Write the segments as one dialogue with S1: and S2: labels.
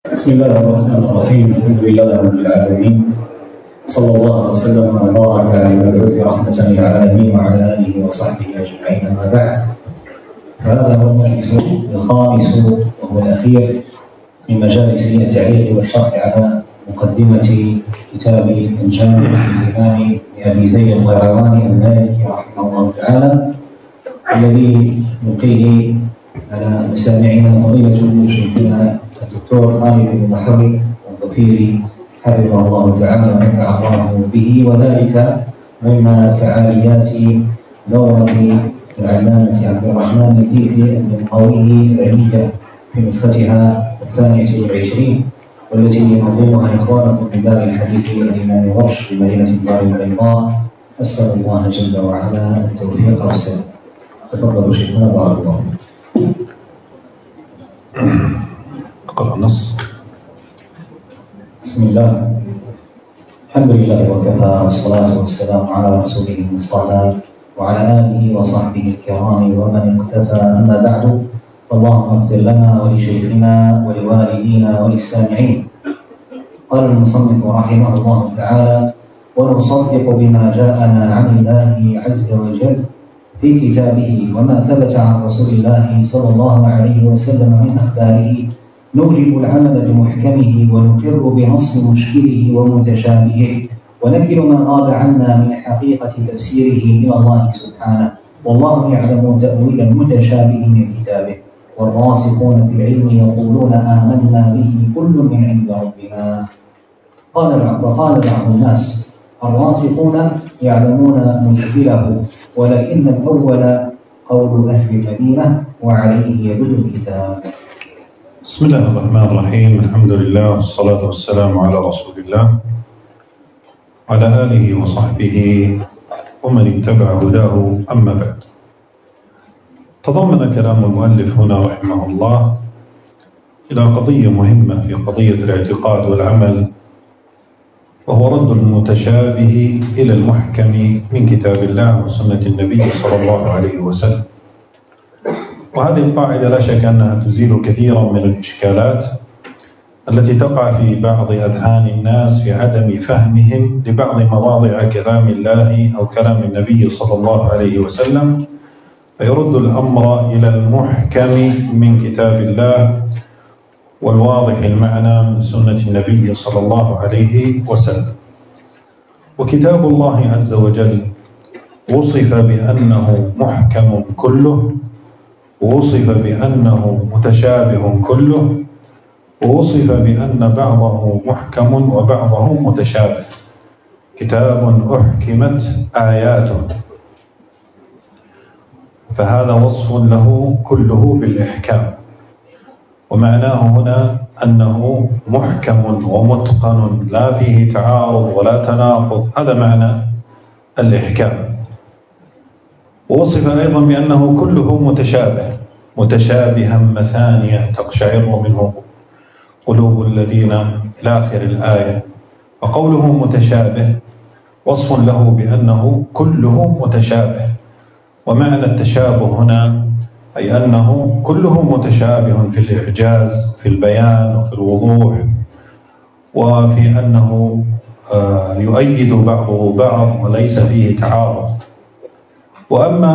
S1: بسم الله الرحمن الرحيم. الحمد لله رب العالمين، صلى الله وسلم وبارك على المبعوث رحمة للعالمين وعلى آله وصحبه أجمعين. أما بعد، فهذا هو المجلس الخامس وهو الأخير من مجالس التعليق والشرح على مقدمة كتاب الجامع الإمام لأبي زيد القيرواني المالكي رحمه الله تعالى، الذي نلقيه على مسامعنا فضيلة شيخنا الدكتور خالد بن محري الظفيري حفظه الله تعالى ونفع الله به، وذلك ضمن فعاليات دورة العلامة عبد الرحمن التيفي المنقوي العلمية في نسختها 22، والتي ينظمها إخوانكم من دار الحديث الإمام ورش في مدينة الدار البيضاء. أسأل الله جل وعلا التوفيق والسداد. تفضلوا شيخنا، بارك الله.
S2: اقرأ النص.
S1: بسم الله، الحمد لله وكفى، والصلاة والسلام على رسوله المصطفى وعلى آله وصحبه الكرام ومن اقتفى. أما بعد، اللهم اغفر لنا ولشيخنا ولوالدينا وللسامعين. قال المصنف رحمه الله تعالى: ونصدق بما جاءنا عن الله عز وجل في كتابه وما ثبت عن رسول الله صلى الله عليه وسلم من أخباره، نوجب العمل بمحكمه ونقر بنص مشكله ومتشابهه، ونكل ما غاب عنا من حقيقة تفسيره إلى الله سبحانه، والله يعلم تأويل المتشابه من كتابه، والراسخون في العلم يقولون آمنا به كل من عند ربنا. وقال بعض الناس: الراسخون يعلمون مشكله، ولكن الأول قول أهل المدينة وعليه يدل الكتاب.
S2: بسم الله الرحمن الرحيم. الحمد لله والصلاة والسلام على رسول الله وعلى آله وصحبه ومن اتبع هداه. أما بعد، تضمن كلام المؤلف هنا رحمه الله إلى قضية مهمة في قضية الاعتقاد والعمل، وهو رد المتشابه إلى المحكم من كتاب الله وسنة النبي صلى الله عليه وسلم. وهذه القاعدة لا شك أنها تزيل كثيرا من الإشكالات التي تقع في بعض أذهان الناس في عدم فهمهم لبعض مواضع كلام الله أو كلام النبي صلى الله عليه وسلم، فيرد الأمر إلى المحكم من كتاب الله والواضح المعنى من سنة النبي صلى الله عليه وسلم. وكتاب الله عز وجل وصف بأنه محكم كله، ووصف بأنه متشابه كله، ووصف بأن بعضه محكم وبعضه متشابه. كتاب أحكمت آياته، فهذا وصف له كله بالإحكام، ومعناه هنا أنه محكم ومتقن لا فيه تعارض ولا تناقض، هذا معنى الإحكام. ووصف أيضا بأنه كله متشابه، متشابها مثانية تقشعر منه قلوب الذين إلى آخر الآية. وقوله متشابه وصف له بأنه كله متشابه، ومعنى التشابه هنا أي أنه كله متشابه في الإعجاز، في البيان وفي الوضوح، وفي أنه يؤيد بعضه بعض وليس فيه تعارض. وأما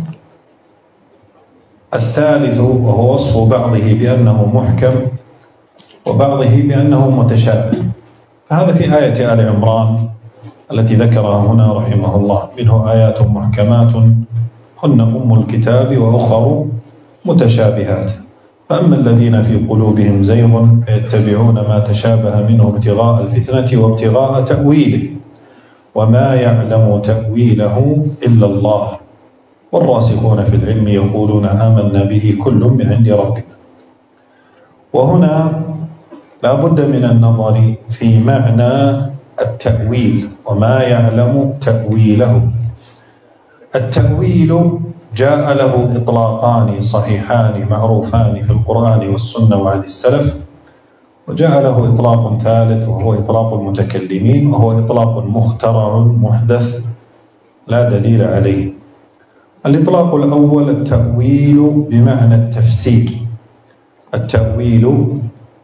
S2: الثالث وهو وصف بعضه بأنه محكم وبعضه بأنه متشابه، فهذا في آية آل عمران التي ذكرها هنا رحمه الله: منه آيات محكمات هن أم الكتاب وأخر متشابهات، فأما الذين في قلوبهم زيغ فيتبعون ما تشابه منه ابتغاء الفتنة وابتغاء تأويله، وما يعلم تأويله إلا الله، والراسخون في العلم يقولون آمنا به كل من عند ربنا. وهنا لا بد من النظر في معنى التأويل، وما يعلم تأويله. التأويل جاء له إطلاقان صحيحان معروفان في القرآن والسنة وعن السلف، وجاء له إطلاق ثالث وهو إطلاق المتكلمين، وهو إطلاق مخترع محدث لا دليل عليه. الإطلاق الأول التأويل بمعنى التفسير. التأويل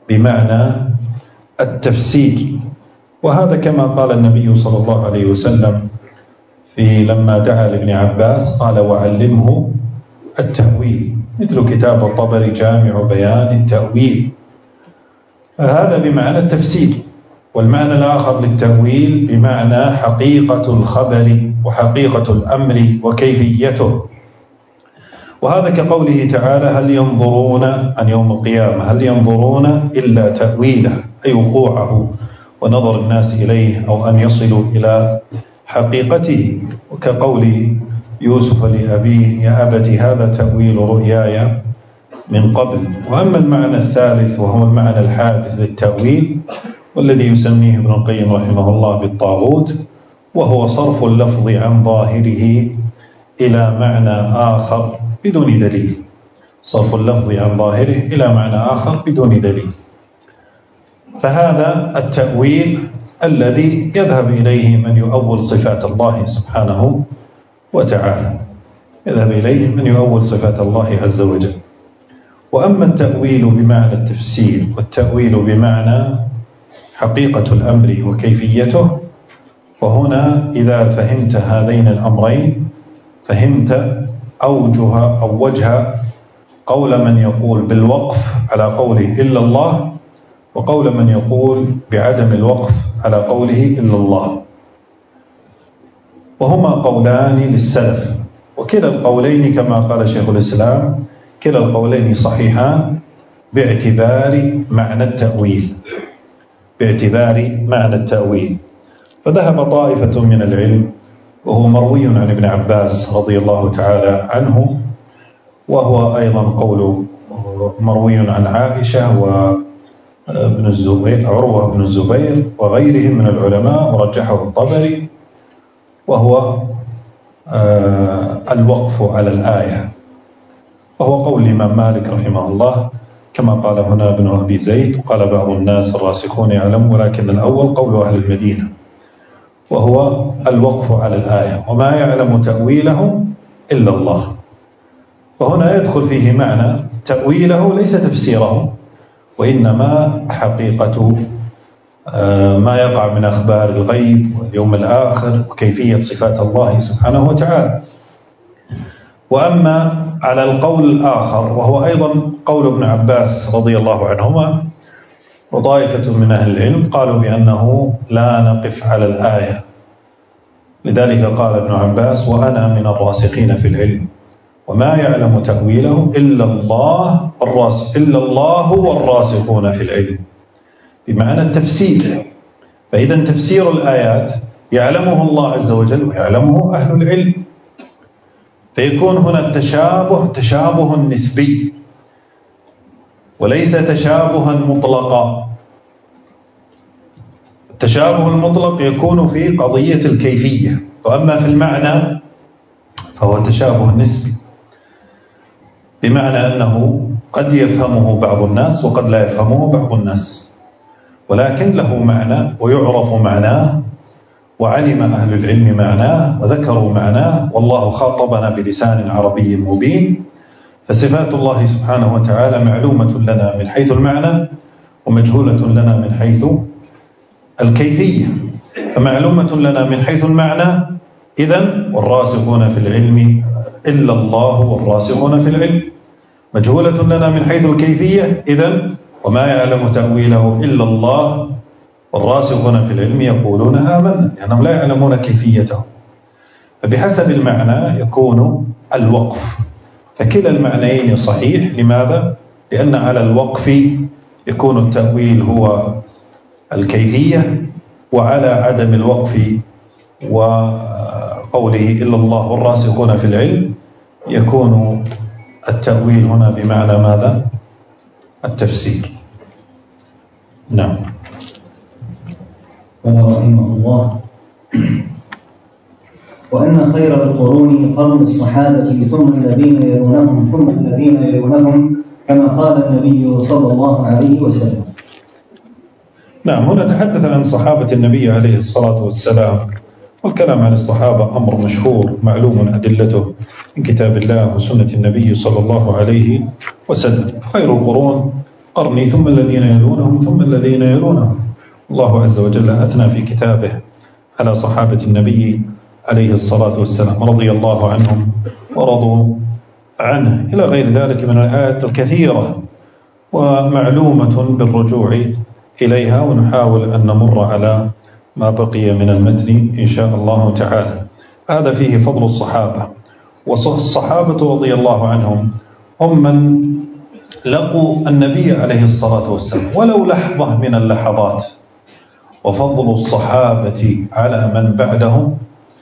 S2: بمعنى التفسير. وهذا كما قال النبي صلى الله عليه وسلم لما دعا لابن عباس قال وعلمه التأويل، مثل كتاب الطبري جامع بيان التأويل، هذا بمعنى التفسير. والمعنى الآخر للتأويل بمعنى حقيقة الخبر وحقيقة الأمر وكيفيته. وهذا كقوله تعالى هل ينظرون عن يوم القيامة، هل ينظرون إلا تأويله، أي وقوعه ونظر الناس إليه أو أن يصلوا إلى حقيقته. وكقول يوسف لأبيه يا أبت هذا تأويل رؤياي من قبل. وأما المعنى الثالث وهو المعنى الحادث للتأويل والذي يسميه ابن القيم رحمه الله بالطاغوت، وهو صرف اللفظ عن ظاهره إلى معنى آخر بدون دليل، صرف اللفظ عن ظاهره إلى معنى آخر بدون دليل. فهذا التأويل الذي يذهب إليه من يؤول صفات الله سبحانه وتعالى، يذهب إليه من يؤول صفات الله عز وجل. وأما التأويل بمعنى التفسير والتأويل بمعنى حقيقة الأمر وكيفيته، وهنا إذا فهمت هذين الأمرين فهمت أوجه أو وجه قول من يقول بالوقف على قوله إلا الله، وقول من يقول بعدم الوقف على قوله إلا الله. وهما قولان للسلف، وكلا القولين كما قال شيخ الإسلام كلا القولين صحيحان باعتبار معنى التأويل، باعتبار معنى التأويل. فذهب طائفة من العلم، وهو مروي عن ابن عباس رضي الله تعالى عنه، وهو أيضا قول مروي عن عائشة وابن الزبير عروة بن الزبير وغيرهم من العلماء، ورجحه الطبري، وهو الوقف على الآية، وهو قول الإمام مالك رحمه الله كما قال هنا ابن أبي زيد. قال بعض الناس الراسخون يعلم، ولكن الأول قول أهل المدينة، وهو الوقف على الآية وما يعلم تأويله إلا الله. وهنا يدخل فيه معنى تأويله ليس تفسيره، وإنما حقيقة ما يقع من أخبار الغيب واليوم الآخر وكيفية صفات الله سبحانه وتعالى. وأما على القول الآخر وهو أيضا قول ابن عباس رضي الله عنهما وطائفة من أهل العلم، قالوا بأنه لا نقف على الآية. لذلك قال ابن عباس وأنا من الراسخين في العلم وما يعلم تأويله إلا الله والراسخون في العلم، بمعنى التفسير. فإذا تفسير الآيات يعلمه الله عز وجل ويعلمه أهل العلم، فيكون هنا التشابه تشابه نسبي وليس تشابها مطلقا. التشابه المطلق يكون في قضية الكيفية، وأما في المعنى فهو تشابه نسبي، بمعنى أنه قد يفهمه بعض الناس وقد لا يفهمه بعض الناس، ولكن له معنى ويعرف معناه، وعلم أهل العلم معناه وذكروا معناه، والله خاطبنا بلسان عربي مبين. فصفات الله سبحانه وتعالى معلومة لنا من حيث المعنى ومجهولة لنا من حيث الكيفية. فمعلومة لنا من حيث المعنى إذن والراسخون في العلم إلا الله والراسخون في العلم، مجهولة لنا من حيث الكيفية إذن وما يعلم تأويله إلا الله والراسخون في العلم يقولون آمنا، لأنهم لا يعلمون كيفيته. فبحسب المعنى يكون الوقف، فكلا المعنيين صحيح. لماذا؟ لأن على الوقف يكون التأويل هو الكيفية، وعلى عدم الوقف وقوله إلا الله والراسخون في العلم يكون التأويل هنا بمعنى ماذا؟ التفسير. نعم.
S1: قال رحمه الله وأن خير القرون قرن الصحابة ثم الذين يلونهم ثم الذين يلونهم كما قال النبي صلى الله عليه وسلم.
S2: نعم، هنا تحدث عن صحابة النبي عليه الصلاة والسلام، والكلام عن الصحابة أمر مشهور معلوم أدلته من كتاب الله وسنة النبي صلى الله عليه وسلم. خير القرون قرني ثم الذين يلونهم ثم الذين يلونهم. الله عز وجل أثنى في كتابه على صحابة النبي عليه الصلاة والسلام رضي الله عنهم ورضوا عنه إلى غير ذلك من الآيات الكثيرة ومعلومة بالرجوع إليها، ونحاول أن نمر على ما بقي من المتن إن شاء الله تعالى. هذا فيه فضل الصحابة، والصحابة رضي الله عنهم هم من لقوا النبي عليه الصلاة والسلام ولو لحظة من اللحظات. وفضل الصحابة على من بعدهم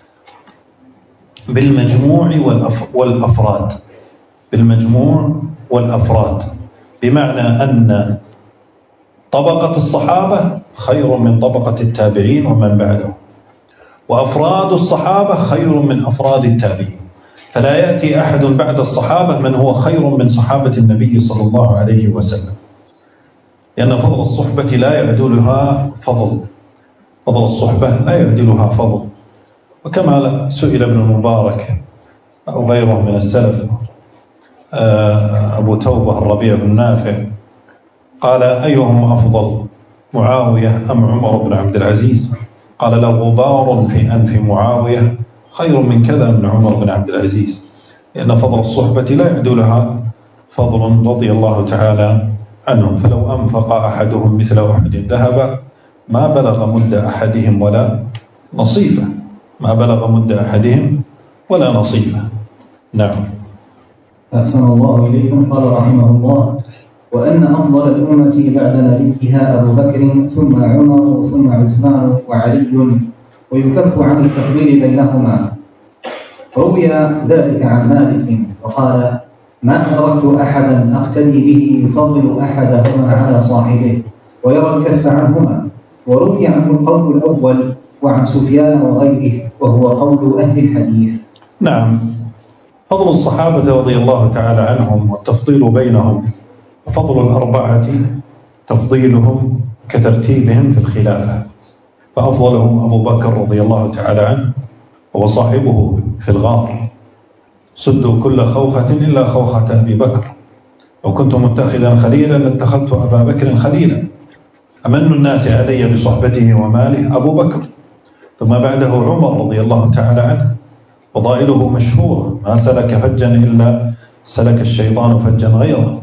S2: بالمجموع والأفراد، بالمجموع والأفراد، بمعنى أن طبقة الصحابة خير من طبقة التابعين ومن بعدهم، وأفراد الصحابة خير من أفراد التابعين، فلا يأتي أحد بعد الصحابة من هو خير من صحابة النبي صلى الله عليه وسلم، لأن فضل الصحبة لا يعدلها فضل، فضل الصحبة لا يعدلها فضل. وكما سئل ابن المبارك أو غيره من السلف، أبو توبة الربيع بن نافع، قال أيهم أفضل، معاوية أم عمر بن عبد العزيز؟ قال له غبار في أنف معاوية خير من كذا من عمر بن عبد العزيز، لأن فضل الصحبة لا يعدلها فضل رضي الله تعالى عنهم. فلو أنفق أحدهم مثل أحد ذهب ما بلغ مد أحدهم ولا نصيبه، ما بلغ مد أحدهم ولا نصيبه. نعم.
S1: أحسن الله إليكم. قال رحمه الله: وأن أفضل الأمة بعد نبيها أبو بكر ثم عمر ثم عثمان وعلي، ويكف عن التفضيل بينهما. روي ذلك عن مالك وقال: ما أدركت أحدا أقتدي به يفضل أحدهما على صاحبه ويرى الكف عنهما. وروي عنه القول الأول وعن سفيان وغيره، وهو قول أهل الحديث.
S2: نعم. فضل الصحابة رضي الله تعالى عنهم والتفضيل بينهم، وفضل الأربعة تفضيلهم كترتيبهم في الخلافة، فأفضلهم أبو بكر رضي الله تعالى عنه وهو صاحبه في الغار: سدوا كل خوخة إلا خوخة أبي بكر، لو كنت متخذا خليلا لاتخذت أبا بكر خليلا. أمن الناس علي بصحبته وماله أبو بكر، ثم بعده عمر رضي الله تعالى عنه، فضائله مشهورة: ما سلك فجا إلا سلك الشيطان فجا غيره.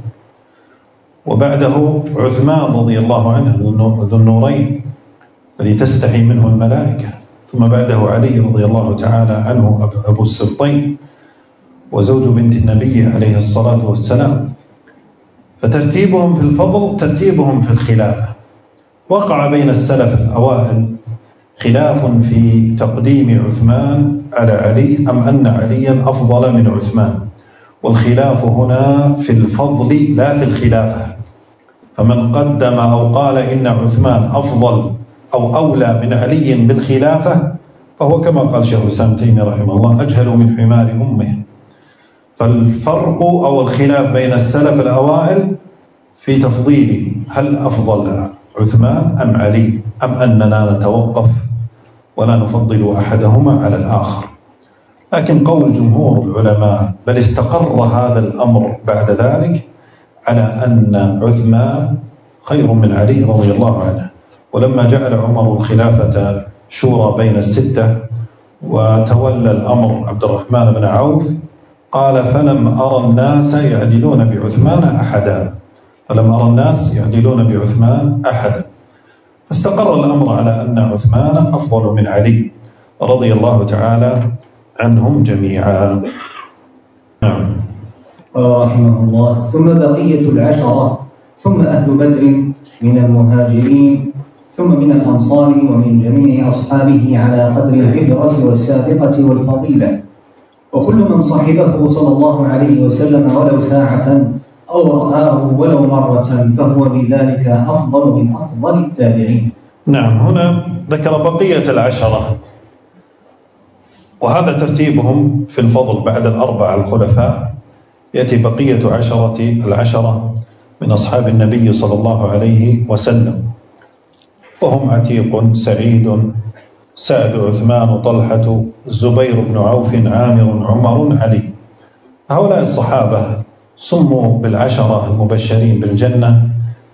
S2: وبعده عثمان رضي الله عنه ذو النورين الذي تستحي منه الملائكة. ثم بعده علي رضي الله تعالى عنه أبو السبطين وزوج بنت النبي عليه الصلاة والسلام. فترتيبهم في الفضل ترتيبهم في الخلافة. وقع بين السلف الأوائل خلاف في تقديم عثمان على علي أم أن عليا أفضل من عثمان، والخلاف هنا في الفضل لا في الخلافة. فمن قدم أو قال إن عثمان أفضل أو أولى من علي بالخلافة فهو كما قال شيخ الإسلام تيمية رحمه الله: أجهل من حمار أمه. فالفرق أو الخلاف بين السلف الأوائل في تفضيل هل أفضل عثمان أم علي، أم أننا نتوقف ولا نفضل أحدهما على الآخر. لكن قول جمهور العلماء، بل استقر هذا الأمر بعد ذلك، على أن عثمان خير من علي رضي الله عنه. ولما جعل عمر الخلافة شورى بين الستة وتولى الأمر عبد الرحمن بن عوف، قال: فلم أرى الناس يعدلون بعثمان أحدا، فلم أرى الناس يعدلون بعثمان أحدا. فاستقر الأمر على أن عثمان أفضل من علي رضي الله تعالى عنهم جميعا. نعم.
S1: رحمه الله: ثم بقية العشرة، ثم أهل بدر من المهاجرين، ثم من الأنصار ومن جميع أصحابه على قدر الهجرة والسابقة والفضيلة، وكل من صحبه صلى الله عليه وسلم ولو ساعة أو رآه ولو مرة فهو بذلك أفضل من أفضل التابعين.
S2: نعم. هنا ذكر بقية العشرة، وهذا ترتيبهم في الفضل بعد الأربعة الخلفاء. يأتي بقية العشرة من أصحاب النبي صلى الله عليه وسلم، وهم عتيق، سعيد، سعد، عثمان، طلحة، الزبير بن عوف، عامر، عمر، علي. هؤلاء الصحابة سموا بالعشرة المبشرين بالجنة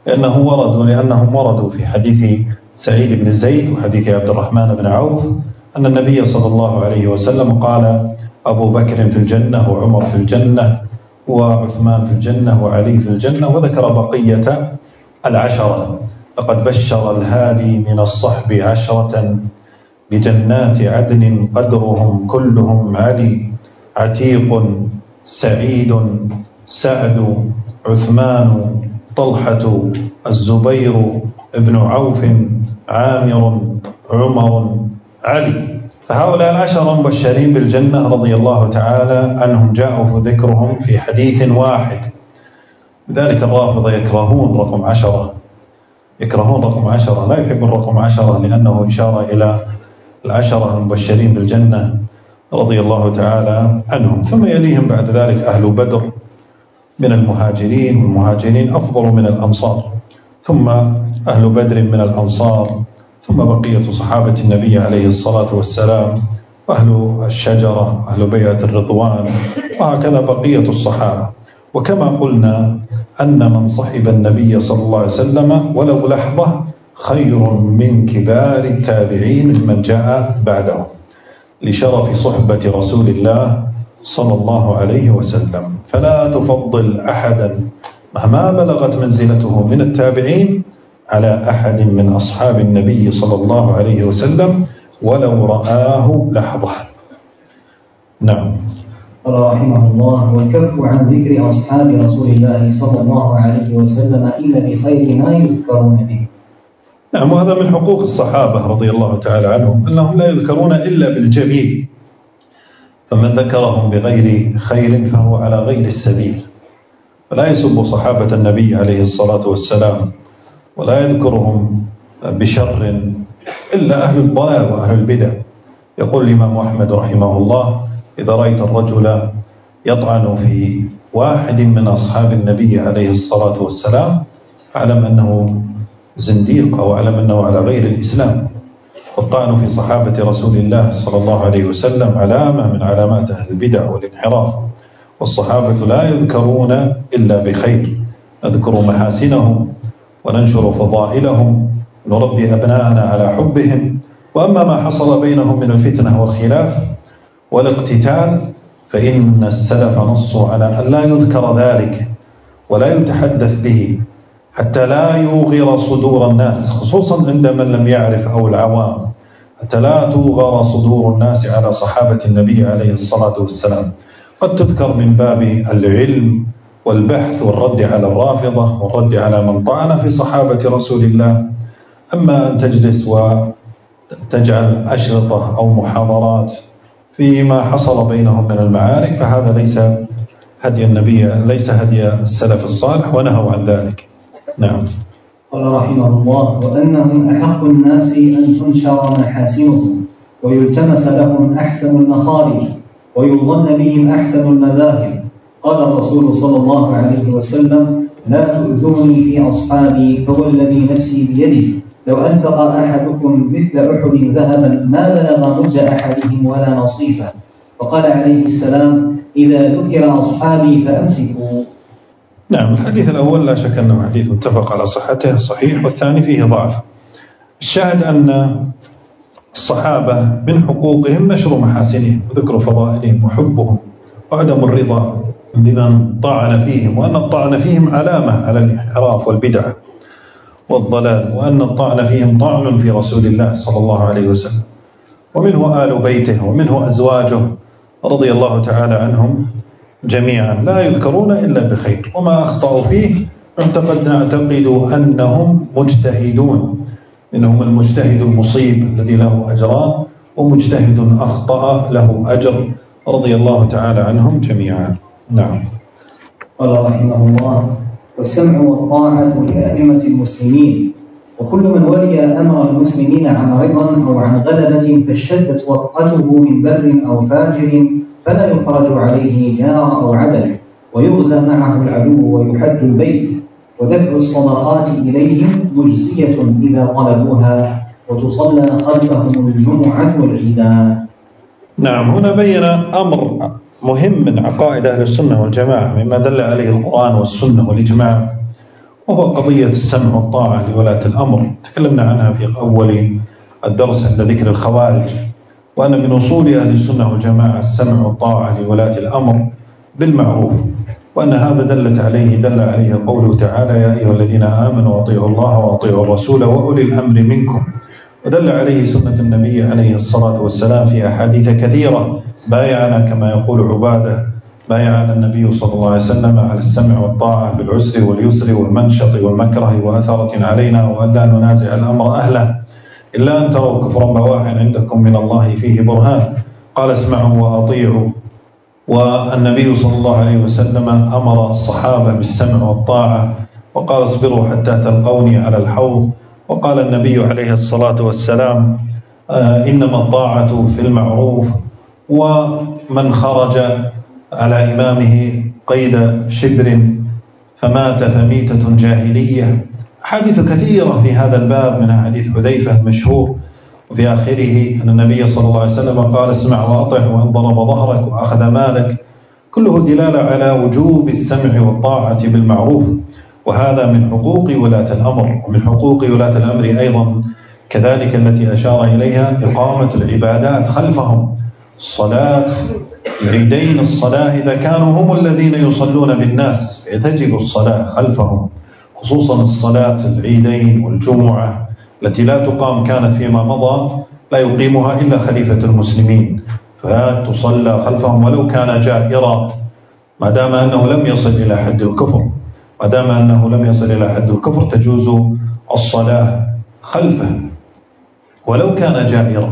S2: لأنهم وردوا في حديث سعيد بن زيد وحديث عبد الرحمن بن عوف أن النبي صلى الله عليه وسلم قال: أبو بكر في الجنة، وعمر في الجنة، وعثمان في الجنة، وعلي في الجنة، وذكر بقية العشرة. لقد بشر الهادي من الصحب 10 بجنات عدن قدرهم كلهم علي: عتيق، سعيد، سعد، عثمان، طلحة، الزبير ابن عوف، عامر، عمر، علي. فهؤلاء 10 مبشرين بالجنة رضي الله تعالى عنهم جاءوا ذكرهم في حديث واحد. لذلك الرافضة يكرهون رقم 10، يكرهون رقم 10، لا يحبون رقم 10 لأنه إشارة إلى 10 المبشرين بالجنة رضي الله تعالى عنهم. ثم يليهم بعد ذلك أهل بدر من المهاجرين، والمهاجرين أفضل من الأنصار، ثم أهل بدر من الأنصار، ثم بقية صحابة النبي عليه الصلاة والسلام، وأهل الشجرة، أهل بيعة الرضوان، وهكذا بقية الصحابة. وكما قلنا أن من صحب النبي صلى الله عليه وسلم ولو لحظة خير من كبار التابعين ممن جاء بعدهم، لشرف صحبة رسول الله صلى الله عليه وسلم. فلا تفضل أحدا مهما بلغت منزلته من التابعين على أحد من أصحاب النبي صلى الله عليه وسلم ولو رآه لحظة. نعم.
S1: قال رحمه الله: والكف عن ذكر أصحاب رسول الله صلى الله عليه وسلم إلا بخير ما يذكرون به.
S2: نعم، وهذا من حقوق الصحابة رضي الله تعالى عنهم أنهم لا يذكرون إلا بالجميل، فمن ذكرهم بغير خير فهو على غير السبيل. فلا يسب صحابة النبي عليه الصلاة والسلام ولا يذكرهم بشر إلا أهل الضلال وأهل البدع. يقول الإمام أحمد رحمه الله: إذا رأيت الرجل يطعن في واحد من أصحاب النبي عليه الصلاة والسلام أعلم أنه زنديق أو أعلم أنه على غير الإسلام. والطعن في صحابة رسول الله صلى الله عليه وسلم علامة من علامات أهل البدع والانحراف. والصحابة لا يذكرون إلا بخير، نذكر محاسنهم وننشر فضائلهم، نربي أبناءنا على حبهم. وأما ما حصل بينهم من الفتنة والخلاف والاقتتال فإن السلف نصوا على أن لا يذكر ذلك ولا يتحدث به حتى لا يوغر صدور الناس، خصوصا عند من لم يعرف أو العوام، حتى لا توغر صدور الناس على صحابة النبي عليه الصلاة والسلام. قد تذكر من باب العلم والبحث والرد على الرافضة والرد على من طعن في صحابة رسول الله. أما أن تجلس وتجعل أشرطة أو محاضرات فيما حصل بينهم من المعارك فهذا ليس هدي النبي، ليس هدي السلف الصالح، ونهوا عن ذلك. نعم.
S1: قال رحمه الله: وأنهم أحق الناس أن تنشر محاسنهم ويلتمس لهم أحسن المخارج ويظن بهم أحسن المذاهب. قال الرسول صلى الله عليه وسلم: لا تؤذوني في أصحابي فوالذي نفسي بيده لو أنفق أحدكم مثل أحد ذهبا ما بلغ مد أحدهم ولا نصيفا. وقال عليه السلام: إذا ذكر أصحابي فأمسكوا.
S2: نعم، الحديث الأول لا شك أنه حديث متفق على صحته صحيح، والثاني فيه ضعف. الشاهد أن الصحابة من حقوقهم نشر محاسنهم وذكر فضائلهم وحبهم وعدم الرضا بمن طعن فيهم، وأن الطعن فيهم علامة على الانحراف والبدعة والضلال، وأن الطعن فيهم طعن في رسول الله صلى الله عليه وسلم، ومنه آل بيته ومنه أزواجه رضي الله تعالى عنهم جميعا لا يذكرون إلا بخير. وما أخطأوا فيه نعتقد أنهم مجتهدون، إنهم المجتهد المصيب الذي له أجران، ومجتهد أخطأ له أجر، رضي الله تعالى عنهم جميعا. نعم.
S1: قال رحمه الله: والسمع والطاعة لأئمة المسلمين، وكل من ولي أمر المسلمين عن رضا أو عن غلبة فاشتدت وطأته من بر أو فاجر فلا يخرج عليه جار أو عدل، ويغزى معه العدو ويحج البيت، ودفع الصدقات إليهم مجزية إذا طلبوها، وتصلى خلفهم الجمعة والعيدان.
S2: نعم، هنا بين أمر مهم من عقائد أهل السنة والجماعة مما دل عليه القرآن والسنة والإجماع، وهو قضية السمع والطاعة لولاة الأمر. تكلمنا عنها في أول الدرس عند ذكر الخوارج، وأن من أصول أهل السنة والجماعة السمع والطاعة لولاة الأمر بالمعروف، وأن هذا دل عليه قوله تعالى: يا أيها الذين آمنوا أطيعوا الله وأطيعوا الرسول وأولي الأمر منكم. ودل عليه سنة النبي عليه الصلاة والسلام في أحاديث كثيرة: بايعنا كما يقول عبادة، بايعنا النبي صلى الله عليه وسلم على السمع والطاعة في العسر واليسر والمنشط والمكره وأثرة علينا، وأن لا ننازع الأمر أهله إلا أن تروا كفرا بواحا عندكم من الله فيه برهان. قال: اسمعوا وأطيعوا. والنبي صلى الله عليه وسلم أمر الصحابة بالسمع والطاعة، وقال: اصبروا حتى تلقوني على الحوض. وقال النبي عليه الصلاة والسلام: إنما الطاعة في المعروف، ومن خرج على إمامه قيد شبر فمات فميتة جاهلية. حديث كثيرة في هذا الباب، من حديث حذيفة مشهور، وفي آخره أن النبي صلى الله عليه وسلم قال: اسمع وأطع، وإن ضرب ظهرك وأخذ مالك. كله دلالة على وجوب السمع والطاعة بالمعروف، وهذا من حقوق ولاة الأمر. ومن حقوق ولاة الأمر أيضا كذلك التي أشار إليها إقامة العبادات خلفهم. الصلاة، العيدين، الصلاة إذا كانوا هم الذين يصلون بالناس يتجب الصلاة خلفهم، خصوصا الصلاة العيدين والجمعة التي لا تقام، كانت فيما مضى لا يقيمها إلا خليفة المسلمين، فتصلى خلفهم ولو كان جائرا، ما دام أنه لم يصل إلى حد الكفر. ما دام أنه لم يصل إلى حد الكفر تجوز الصلاة خلفه ولو كان جائرا.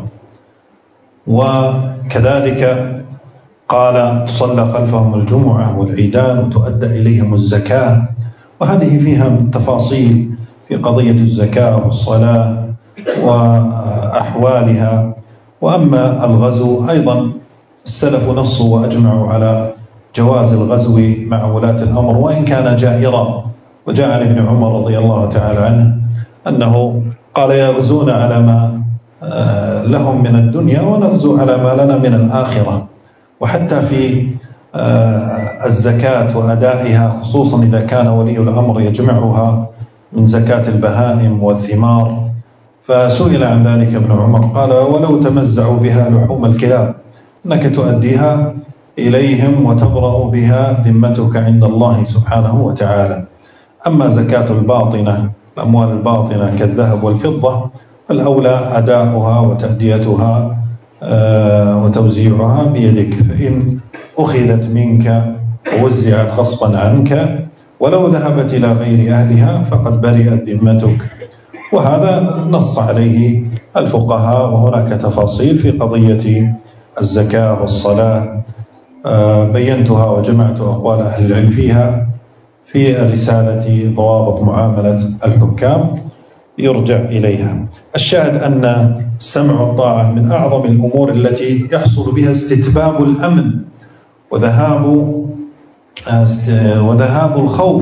S2: وكذلك قال: تصلى خلفهم الجمعة والعيدان وتؤدى إليهم الزكاة. وهذه فيها تفاصيل في قضية الزكاة والصلاة وأحوالها. وأما الغزو أيضا السلف نصوا وأجمعوا على جواز الغزو مع ولاة الأمر وإن كان جائرا. وجاء عن ابن عمر رضي الله تعالى عنه أنه قال: يغزون على ما لهم من الدنيا ونغزو على ما لنا من الآخرة. وحتى في الزكاة وأدائها، خصوصا إذا كان ولي الأمر يجمعها من زكاة البهائم والثمار. فسئل عن ذلك ابن عمر قال: ولو تمزعوا بها لحوم الكلاب أنك تؤديها إليهم وتبرأ بها ذمتك عند الله سبحانه وتعالى. أما زكاة الباطنة، الأموال الباطنة كالذهب والفضة، فالأولى أداؤها وتأديتها وتوزيعها بيدك، فإن أخذت منك ووزعت غصبا عنك ولو ذهبت إلى غير أهلها فقد برئت ذمتك. وهذا نص عليه الفقهاء، وهناك تفاصيل في قضية الزكاة والصلاة بينتها وجمعت أقوال أهل العلم فيها في رسالة ضوابط معاملة الحكام، يرجع إليها. الشاهد أن السمع والطاعة من أعظم الأمور التي يحصل بها استتباب الأمن وذهاب الخوف،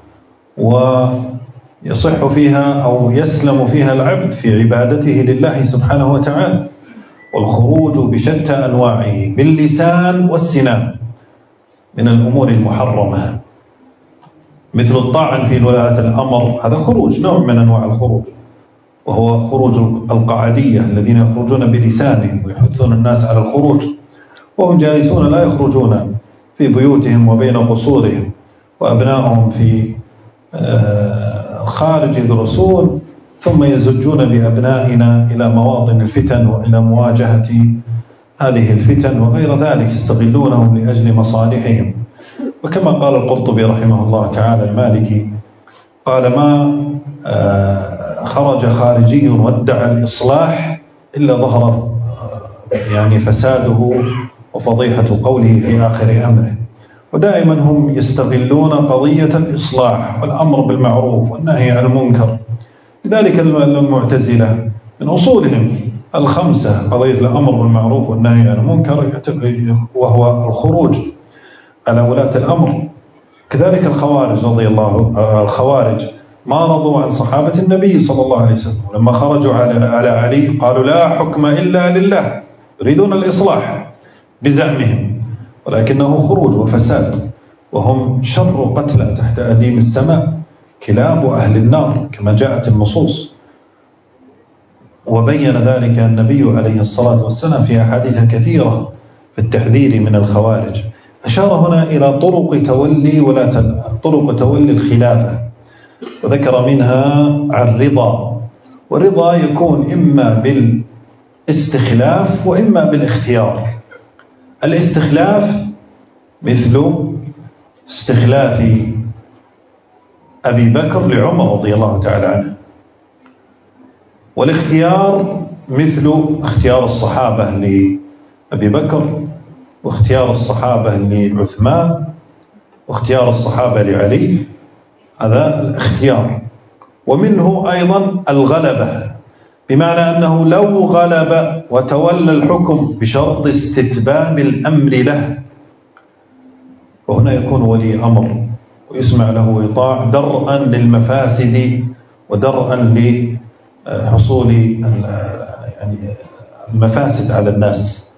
S2: ويصح فيها أو يسلم فيها العبد في عبادته لله سبحانه وتعالى. والخروج بشتى أنواعه باللسان والسنان من الأمور المحرمة، مثل الطعن في ولاة الأمر، هذا خروج، نوع من أنواع الخروج، وهو خروج القعدية الذين يخرجون بلسانهم ويحثون الناس على الخروج وهم جالسون لا يخرجون في بيوتهم وبين قصورهم، وأبنائهم في الخارج يدرسون، ثم يزجون بأبنائنا إلى مواطن الفتن وإلى مواجهة هذه الفتن وغير ذلك، يستغلونهم لأجل مصالحهم. وكما قال القرطبي رحمه الله تعالى المالكي قال: ما خرج خارجي وادعى الإصلاح إلا ظهر يعني فساده وفضيحة قوله في آخر أمره. ودائما هم يستغلون قضية الإصلاح والأمر بالمعروف والنهي عن المنكر. لذلك المعتزلة من أصولهم الخمسة قضية الأمر بالمعروف والنهي عن المنكر، وهو الخروج على ولاة الأمر. كذلك الخوارج الخوارج ما رضوا عن صحابة النبي صلى الله عليه وسلم، لما خرجوا على علي قالوا: لا حكم إلا لله، يريدون الإصلاح بزعمهم، ولكنه خروج وفساد، وهم شر قتلى تحت أديم السماء، كلاب أهل النار كما جاءت النصوص، وبين ذلك النبي عليه الصلاة والسلام في أحاديث كثيرة في التحذير من الخوارج. أشار هنا إلى طرق تولي الخلافة، وذكر منها الرضا، والرضا يكون إما بالاستخلاف وإما بالاختيار. الاستخلاف مثل استخلاف أبي بكر لعمر رضي الله تعالى عنه، والاختيار مثل اختيار الصحابة لأبي بكر، واختيار الصحابة لعثمان، واختيار الصحابة لعلي، هذا الاختيار. ومنه أيضا الغلبة، بمعنى أنه لو غلب وتولى الحكم بشرط استتباب الأمر له، وهنا يكون ولي أمر ويسمع له إطاعة درءا للمفاسد ودرءا لحصول المفاسد على الناس.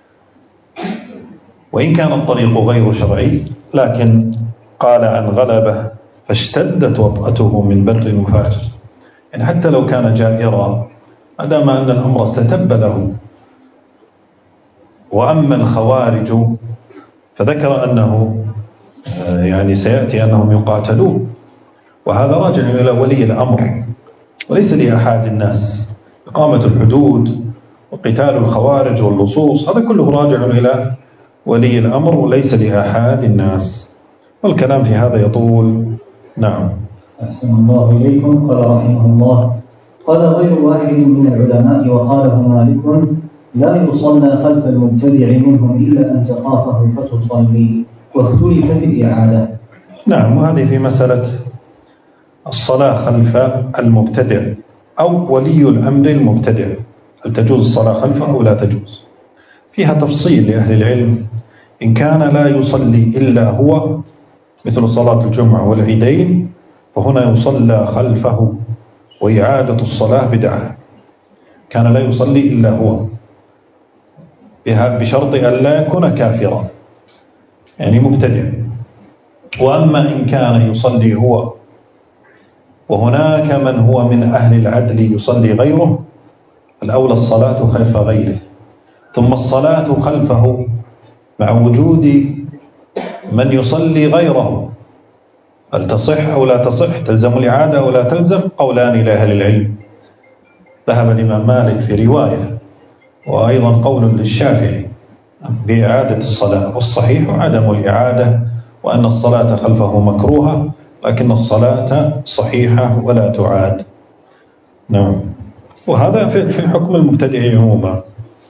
S2: وإن كان الطريق غير شرعي، لكن قال عن غلبة فاشتدت وطأته من بر وفاجر، يعني حتى لو كان جائرا ما دام أن الأمر استتب له. وأما الخوارج فذكر أنه سيأتي أنهم يقاتلون، وهذا راجع إلى ولي الأمر وليس لأحد الناس. إقامة الحدود وقتال الخوارج واللصوص هذا كله راجع إلى ولي الأمر وليس لأحد الناس، والكلام في هذا يطول. نعم.
S1: أحسن الله إليكم. قال رحمه الله: قال غير واحد من العلماء وقاله مالك: لا يصلى خلف المبتدع منهم إلا أن تخافه فتصلي، واختلف في الإعادة.
S2: نعم، وهذه في مسألة الصلاة خلف المبتدع أو ولي الأمر المبتدع، هل تجوز الصلاة خلفه أو لا تجوز؟ فيها تفصيل لأهل العلم. إن كان لا يصلي إلا هو مثل صلاة الجمعة والعيدين فهنا يصلى خلفه، وإعادة الصلاة بدعة. كان لا يصلي إلا هو بشرط أن لا يكون كافرا، يعني مبتدع. وأما إن كان يصلي هو وهناك من هو من أهل العدل يصلي غيره، الأولى الصلاة خلف غيره. ثم الصلاة خلفه مع وجود من يصلي غيره، هل تصح أو لا تصح؟ تلزم الإعادة أو لا تلزم؟ قولان لأهل العلم. ذهب الإمام مالك في رواية وأيضا قول للشافعي بإعادة الصلاة، والصحيح عدم الإعادة، وأن الصلاة خلفه مكروهة، لكن الصلاة صحيحة ولا تعاد. نعم. وهذا في حكم المبتدع عموما.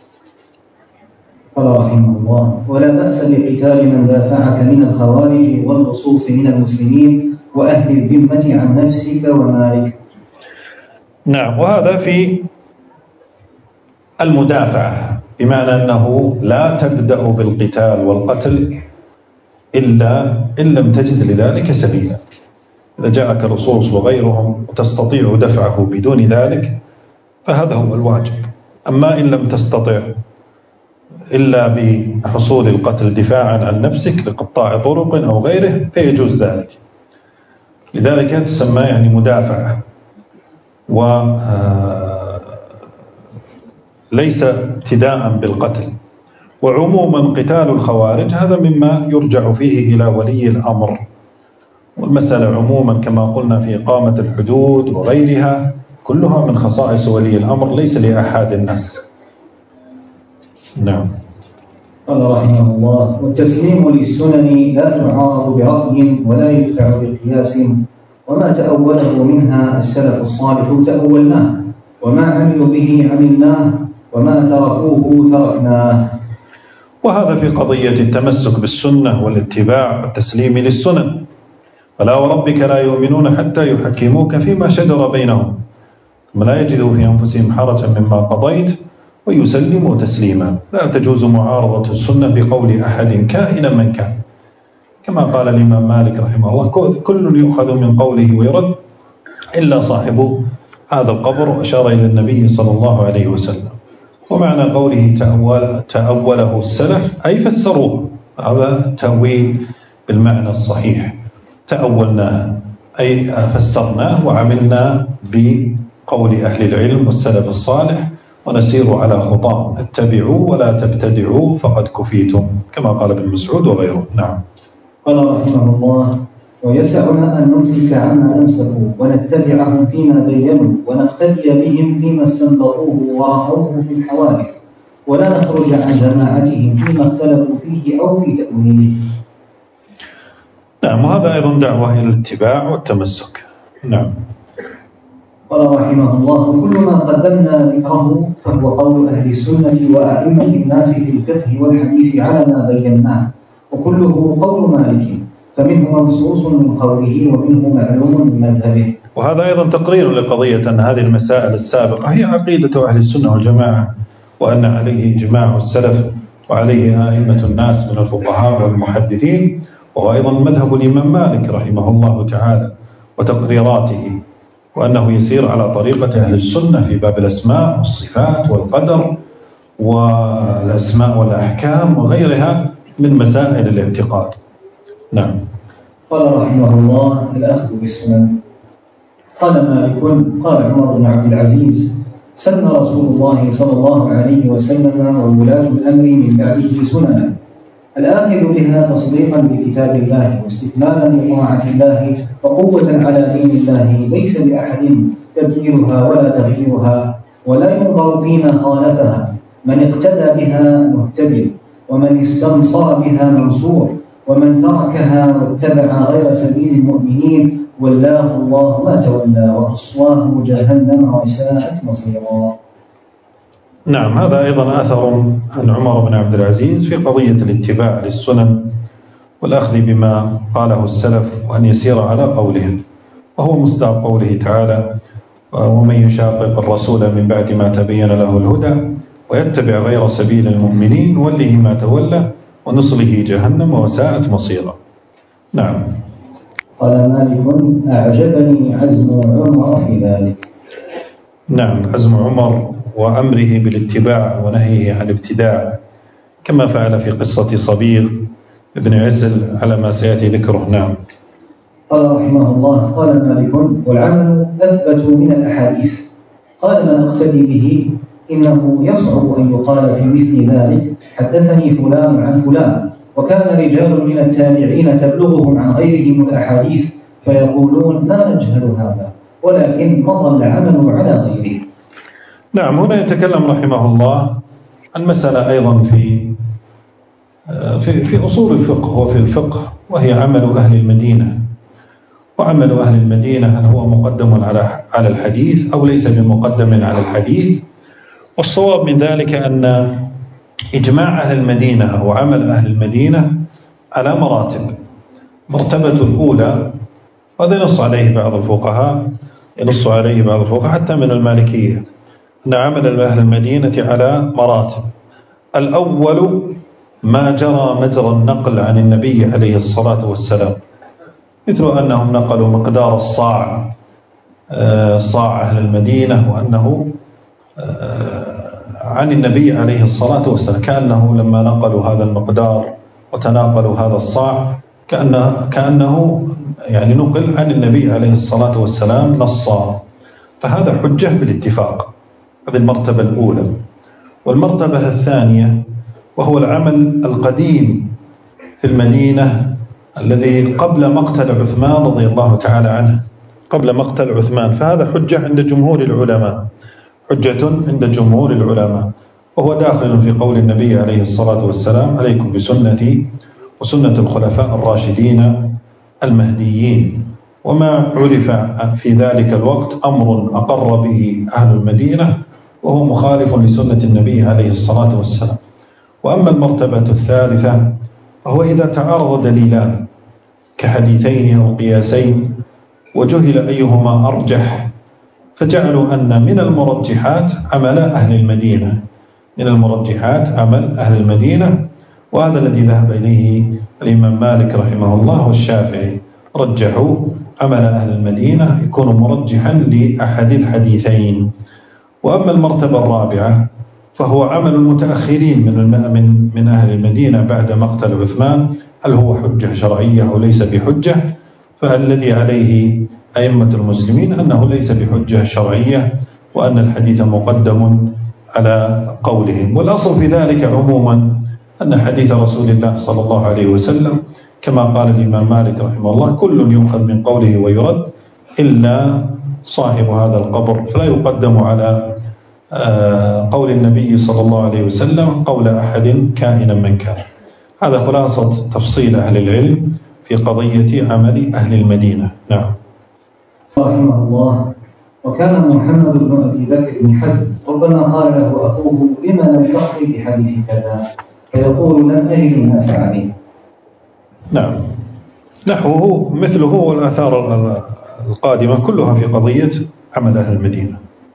S1: قال رحمه الله: ولا بأس بقتال من دافعك من الخوارج واللصوص من المسلمين وأهل الذمة عن نفسك ومالك.
S2: نعم، وهذا في المدافعة، بمعنى أنه لا تبدأ بالقتال والقتل إلا إن لم تجد لذلك سبيلا. إذا جاءك لصوص وغيرهم وتستطيع دفعه بدون ذلك فهذا هو الواجب. أما إن لم تستطع إلا بحصول القتل دفاعا عن نفسك لقطاع طرق أو غيره فيجوز ذلك. لذلك تسمى مدافعة، وليس ابتداء بالقتل. وعموما قتال الخوارج هذا مما يرجع فيه إلى ولي الأمر، والمسألة عموما كما قلنا في إقامة الحدود وغيرها كلها من خصائص ولي الأمر، ليس لأحد الناس. نعم.
S1: قال رحمه الله: والتسليم للسنن لا تعارض برأي ولا يدفع بقياس، وما تأوله منها السلف الصالح تأولناه، وما عملوا به عملناه، وما تركوه تركناه.
S2: وهذا في قضية التمسك بالسنة والاتباع والتسليم للسنن. فلا وربك لا يؤمنون حتى يحكموك فيما شجر بينهم ثم لا يجدوا في أنفسهم حرجا مما قضيت ويسلموا تسليما. لا تجوز معارضة السنة بقول أحد كائنا من كان، كما قال الإمام مالك رحمه الله: كل يؤخذ من قوله ويرد إلا صاحب هذا القبر. أشار إلى النبي صلى الله عليه وسلم. ومعنى قوله تأوله السلف أي فسروه، هذا التأويل بالمعنى الصحيح، تأولناه. أي فسرناه وعملنا بقول أهل العلم والسلف الصالح ونسير على خطاهم، اتبعوا ولا تبتدعوا فقد كفيتم، كما قال ابن مسعود وغيره. نعم.
S1: قال رحمه الله: ويسعنا أن نمسك عما أمسكوا ونتبعهم فيما بينوا ونقتدي بهم فيما استنبطوه ورأوه في الحوادث، ولا نخرج عن جماعتهم فيما اختلفوا فيه أو في تأويله.
S2: نعم، وهذا أيضا دعوة إلى الاتباع والتمسك. نعم.
S1: قال رحمه الله: كل ما قدمنا ذكره فهو قول أهل السنة وأئمة الناس في الفقه والحديث على ما بيناه، وكله قول مالك، فمنه منصوص من قوله ومنه معلوم من مذهبه.
S2: وهذا أيضا تقرير لقضية أن هذه المسائل السابقة هي عقيدة أهل السنة والجماعة، وأن عليه إجماع السلف وعليه أئمة الناس من الفقهاء والمحدثين، وهو أيضا مذهب الإمام مالك رحمه الله تعالى وتقريراته، وأنه يسير على طريقة أهل السنة في باب الأسماء والصفات والقدر والأسماء والأحكام وغيرها من مسائل الاعتقاد. نعم.
S1: قال رحمه الله: الأخذ بالسنن. قال مالك: قال عمر بن عبد العزيز: سن رسول الله صلى الله عليه وسلم وولاة الأمر من بعده سننا، الآخذ بها تصديقا بكتاب الله واستكمالا لطاعة الله وقوة على دين الله، ليس لأحد تبديلها ولا تغييرها، ولا ينظر فيما خالفها، من اقتدى بها مهتدي، ومن استنصر بها منصور، ومن تركها واتبع غير سبيل المؤمنين ولاه الله ما تولى وأصواه جهنم وساءت مصيرا.
S2: نعم، هذا أيضا أثر عن عمر بن عبد العزيز في قضية الاتباع للسنن والأخذ بما قاله السلف وأن يسير على قولهم، وهو مصداق قوله تعالى: ومن يشاقق الرسول من بعد ما تبين له الهدى ويتبع غير سبيل المؤمنين نوله ما تولى ونصله جهنم وساءت مصيرا. نعم.
S1: قال مالك: أعجبني عزم عمر في ذلك.
S2: نعم، عزم عمر وأمره بالاتباع ونهيه عن الابتداع، كما فعل في قصة صبيغ ابن عسل على ما سيأتي ذكره. نعم.
S1: قال رحمه الله: قال مالك: والعمل أثبت من الأحاديث. قال من اقتدي به إنه يصعب أن يقال في مثل ذلك حدثني فلان عن فلان، وكان رجال من التابعين تبلغهم عن غيرهم الأحاديث فيقولون ما نجهل هذا، ولكن مضى العمل على غيره.
S2: نعم، هنا يتكلم رحمه الله عن مسألة أيضا في أصول الفقه وفي الفقه، وهي عمل أهل المدينة. وعمل أهل المدينة هل هو مقدم على الحديث أو ليس بمقدم على الحديث؟ والصواب من ذلك أن إجماع أهل المدينة وعمل أهل المدينة على مراتب. مرتبة الأولى، وهذا ينص عليه بعض الفقهاء حتى من المالكية، أن عمل أهل المدينة على مراتب. الأول ما جرى مجرى النقل عن النبي عليه الصلاة والسلام، مثل أنهم نقلوا مقدار الصاع، صاع أهل المدينة، وأنه عن النبي عليه الصلاة والسلام، كأنه لما نقلوا هذا المقدار وتناقلوا هذا الصاع كأنه يعني نقل عن النبي عليه الصلاة والسلام نصا، فهذا حجة بالاتفاق. هذه المرتبة الأولى. والمرتبة الثانية وهو العمل القديم في المدينة الذي قبل مقتل عثمان رضي الله تعالى عنه، قبل مقتل عثمان، فهذا حجة عند جمهور العلماء، وهو داخل في قول النبي عليه الصلاة والسلام: عليكم بسنتي وسنة الخلفاء الراشدين المهديين. وما عرف في ذلك الوقت أمر أقر به أهل المدينة وهو مخالف لسنة النبي عليه الصلاة والسلام. وأما المرتبة الثالثة وهو إذا تعارض دليلان كحديثين أو قياسين وجهل أيهما أرجح، فجعلوا أن من المرجحات عمل أهل المدينة، وهذا الذي ذهب إليه الإمام مالك رحمه الله والشافعي، رجحوا عمل أهل المدينة يكون مرجحا لأحد الحديثين. وأما المرتبة الرابعة فهو عمل المتأخرين من أهل المدينة بعد مقتل عثمان، هل هو حجة شرعية أو ليس بحجة؟ فالذي عليه أئمة المسلمين أنه ليس بحجة شرعية، وأن الحديث مقدم على قولهم. والأصل في ذلك عموما أن حديث رسول الله صلى الله عليه وسلم كما قال الإمام مالك رحمه الله: كل يؤخذ من قوله ويرد إلا صاحب هذا القبر، فلا يقدم على قول النبي صلى الله عليه وسلم قول أحد كائنا من كان. هذا خلاصة تفصيل أهل العلم في قضية عمل أهل المدينة. نعم.
S1: رحمه الله. وكان محمد بن أبي بكر بن حزم ربما قال له أخوه: لما لم تخرج بحديث كذا؟ فيقول: لم أجد الناس عليه.
S2: نعم، نحوه مثله والآثار القادمة كلها في قضية عمل أهل المدينة.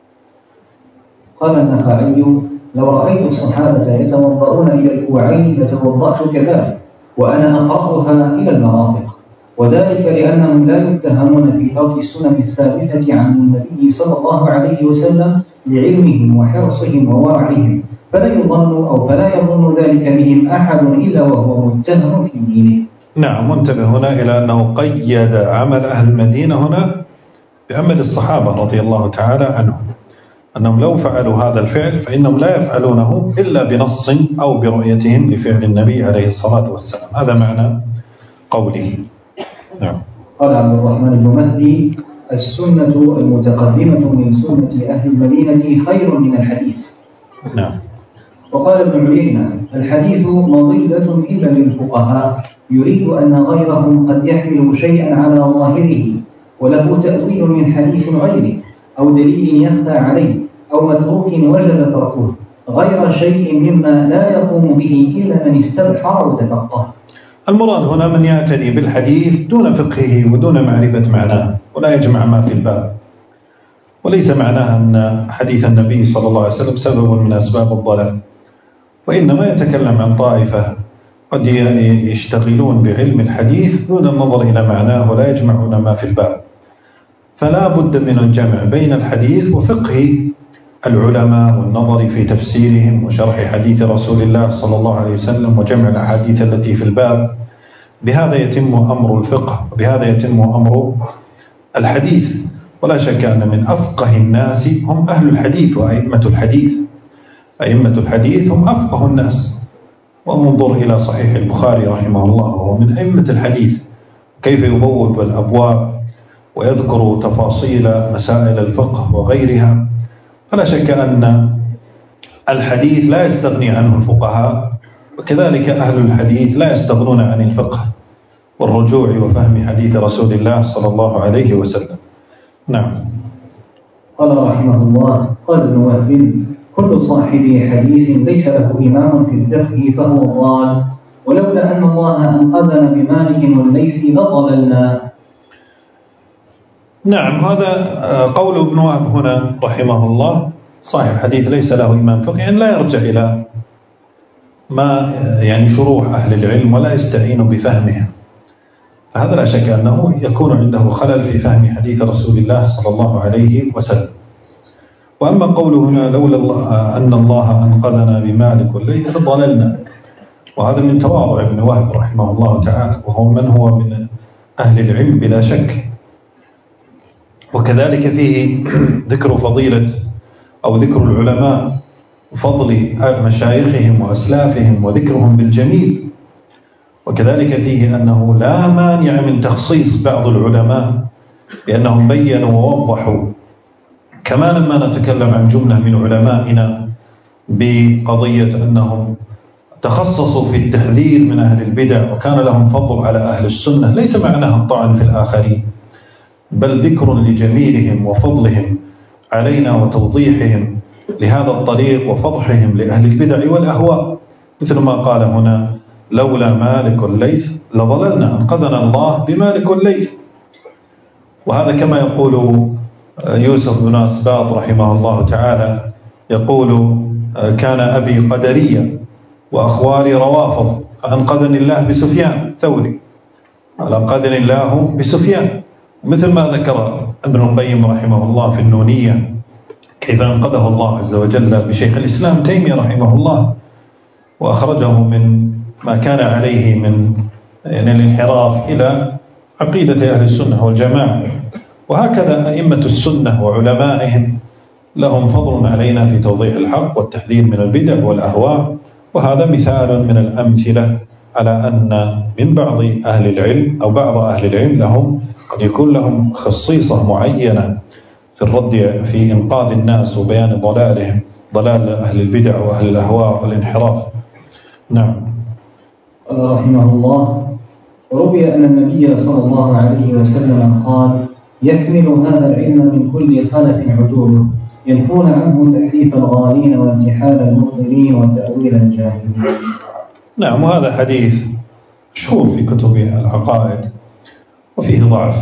S1: قال النخعي: لو رأيت الصحابة يتوضؤون إلى الكوعين لتوضأت كذلك، وأنا أقرأها إلى المرافق، وذلك لأنهم لا يتهمون في ترك السنن الثابتة عن النبي صلى الله عليه وسلم لعلمهم وحرصهم وورعهم، فلا يظن ذلك بهم أحد إلا وهو متهم في دينه.
S2: نعم، منتبه هنا إلى أنه قيد عمل أهل المدينة هنا بعمل الصحابة رضي الله تعالى عنهم، أنهم لو فعلوا هذا الفعل فإنهم لا يفعلونه إلا بنص أو برؤيتهم لفعل النبي عليه الصلاة والسلام. هذا معنى قوله. نعم.
S1: قال عبد الرحمن بن مهدي: السنة المتقدمة من سنة أهل المدينة خير من الحديث.
S2: نعم.
S1: وقال ابن عيينة: الحديث مضلة إلا للفقهاء، يريد أن غيرهم قد يحمل شيئا على ظاهره وله تأويل من حديث غيره، أو دليل يخفى عليه، أو متروك وجب تركه، غير شيء مما لا يقوم به إلا من استبحر وتفقه.
S2: المراد هنا من يعتني بالحديث دون فقهه ودون معرفة معناه، ولا يجمع ما في الباب. وليس معناها أن حديث النبي صلى الله عليه وسلم سبب من أسباب الضلال، وإنما يتكلم عن طائفة قد يشتغلون بعلم الحديث دون النظر إلى معناه ولا يجمعون ما في الباب. فلا بد من الجمع بين الحديث وفقه العلماء والنظر في تفسيرهم وشرح حديث رسول الله صلى الله عليه وسلم وجمع الأحاديث التي في الباب. بهذا يتم أمر الفقه، وبهذا يتم أمر الحديث. ولا شك أن من أفقه الناس هم أهل الحديث وأئمة الحديث. أئمة الحديث هم أفقه الناس. وانظر إلى صحيح البخاري رحمه الله، وهو من أئمة الحديث، كيف يبوب الأبواب ويذكر تفاصيل مسائل الفقه وغيرها. فلا شك أن الحديث لا يستغني عنه الفقهاء، وكذلك أهل الحديث لا يستغنون عن الفقه والرجوع وفهم حديث رسول الله صلى الله عليه وسلم. نعم.
S1: قال رحمه الله: قال ابن وهب: كل صاحب حديث ليس له إمام في الفقه فهو ضال، ولولا أن الله أنقذنا بمالك والليث لضللنا.
S2: نعم، هذا قول ابن وهب هنا رحمه الله: صاحب حديث ليس له إمام فقه، يعني لا يرجع إلى ما شروح أهل العلم ولا يستعين بفهمه. فهذا لا شك أنه يكون عنده خلل في فهم حديث رسول الله صلى الله عليه وسلم. وأما قوله هنا: لولا أن الله أنقذنا بمالك والليث لضللنا، وهذا من تواضع ابن وهب رحمه الله تعالى، وهو من هو من أهل العلم بلا شك. وكذلك فيه ذكر فضيلة أو ذكر العلماء وفضل مشايخهم وأسلافهم وذكرهم بالجميل. وكذلك فيه أنه لا مانع من تخصيص بعض العلماء بأنهم بيّنوا ووضحوا، كما لما نتكلم عن جملة من علمائنا بقضية أنهم تخصصوا في التحذير من أهل البدع وكان لهم فضل على أهل السنة، ليس معناها الطعن في الآخرين، بل ذكر لجميلهم وفضلهم علينا وتوضيحهم لهذا الطريق وفضحهم لأهل البدع والأهواء، مثل ما قال هنا: لولا مالك والليث لضللنا، أنقذنا الله بمالك والليث. وهذا كما يقول يوسف بن أسباط رحمه الله تعالى، يقول: كان أبي قدريا وأخوالي روافض فأنقذني الله بسفيان الثوري، أنقذني الله بسفيان. مثل ما ذكر ابن القيم رحمه الله في النونية كيف أنقذه الله عز وجل بشيخ الإسلام تيمية رحمه الله، وأخرجه من ما كان عليه من الانحراف إلى عقيدة أهل السنة والجماعة. وهكذا أئمة السنة وعلمائهم لهم فضل علينا في توضيح الحق والتحذير من البدع والأهواء. وهذا مثال من الأمثلة على أن من بعض أهل العلم أو بعض أهل العلم لهم قد يكون لهم خصيصة معينة في الرد في إنقاذ الناس وبيان ضلالهم، ضلال أهل البدع وأهل الأهواء والانحراف. نعم.
S1: قال رحمه الله: وروي أن النبي صلى الله عليه وسلم قال: يحمل هذا العلم من كل خلف عدوله، ينفون عنه تحريف الغالين وانتحال المبطلين وتأويل الجاهلين.
S2: نعم، وهذا حديث مشهور في كتب العقائد وفيه ضعف،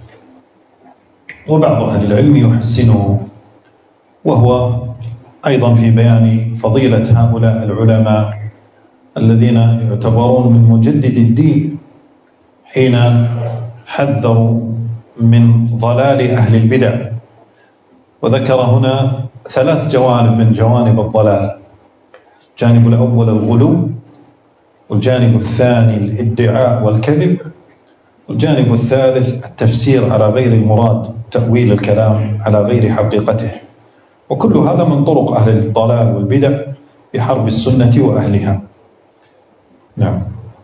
S2: وبعض أهل العلم يحسنه، وهو أيضا في بيان فضيلة هؤلاء العلماء الذين يعتبرون من مجدد الدين حين حذروا من ضلال أهل البدع. وذكر هنا 3 جوانب من جوانب الضلال: الجانب الأول الغلو، والجانب الثاني الادعاء والكذب، والجانب الثالث التفسير على غير المراد، تأويل الكلام على غير حقيقته. وكل هذا من طرق أهل الضلال والبدع في حرب السنة وأهلها. نعم.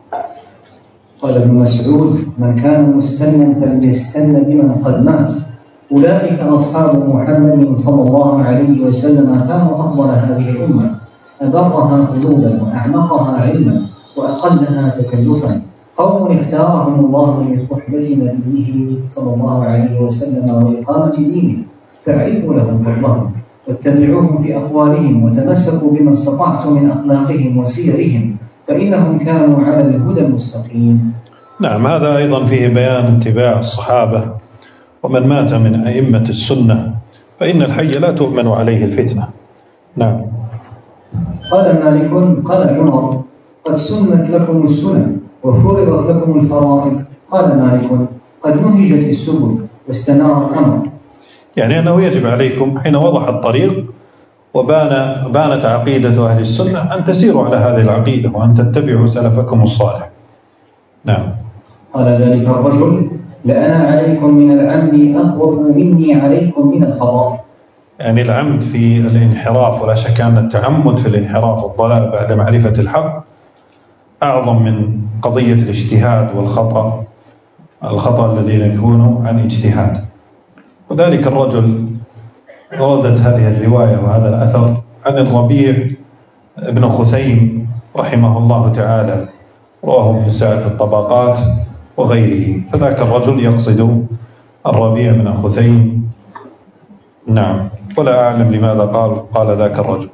S1: قال ابن مسعود: من كان مستنا فليستن بمن قد مات، أولئك أصحاب محمد صلى الله عليه وسلم كانوا أفضل هذه الأمة، أبرها قلوبا وأعمقها علما وأقلها تكلفا، قوم اختارهم الله لصحبة نبيه صلى الله عليه وسلم وإقامة دينه، فاعرفوا لهم فضلهم واتبعوهم في أقوالهم وتمسكوا بما استطعتم من أخلاقهم وسيرهم، فإنهم كانوا على الهدى المستقيم.
S2: نعم، هذا أيضا فيه بيان اتباع الصحابة ومن مات من أئمة السنة، فإن الحي لا تؤمن عليه الفتنة. نعم.
S1: قال مالك: قال عمر: قد سنت لكم السنن وفرضت لكم الفرائض. قال مالك: قد نهجت السبل واستنار الأمر.
S2: يعني أنه يجب عليكم حين وضح الطريق وبانت عقيدة أهل السنة أن تسيروا على هذه العقيدة وأن تتبعوا سلفكم الصالح. نعم.
S1: قال ذلك الرجل: لأنا عليكم من العمد أخوف مني عليكم من الخطأ.
S2: يعني العمد في الانحراف، ولا شك أن التعمد في الانحراف والضلال بعد معرفة الحق أعظم من قضية الاجتهاد والخطأ، الخطأ الذي يكون عن اجتهاد. وذلك الرجل وردت هذه الرواية وهذا الأثر عن الربيع بن خثيم رحمه الله تعالى، رواه ابن سعد في الطبقات وغيره. فذاك الرجل يقصد الربيع بن خثيم. نعم. ولا أعلم لماذا قال ذاك الرجل.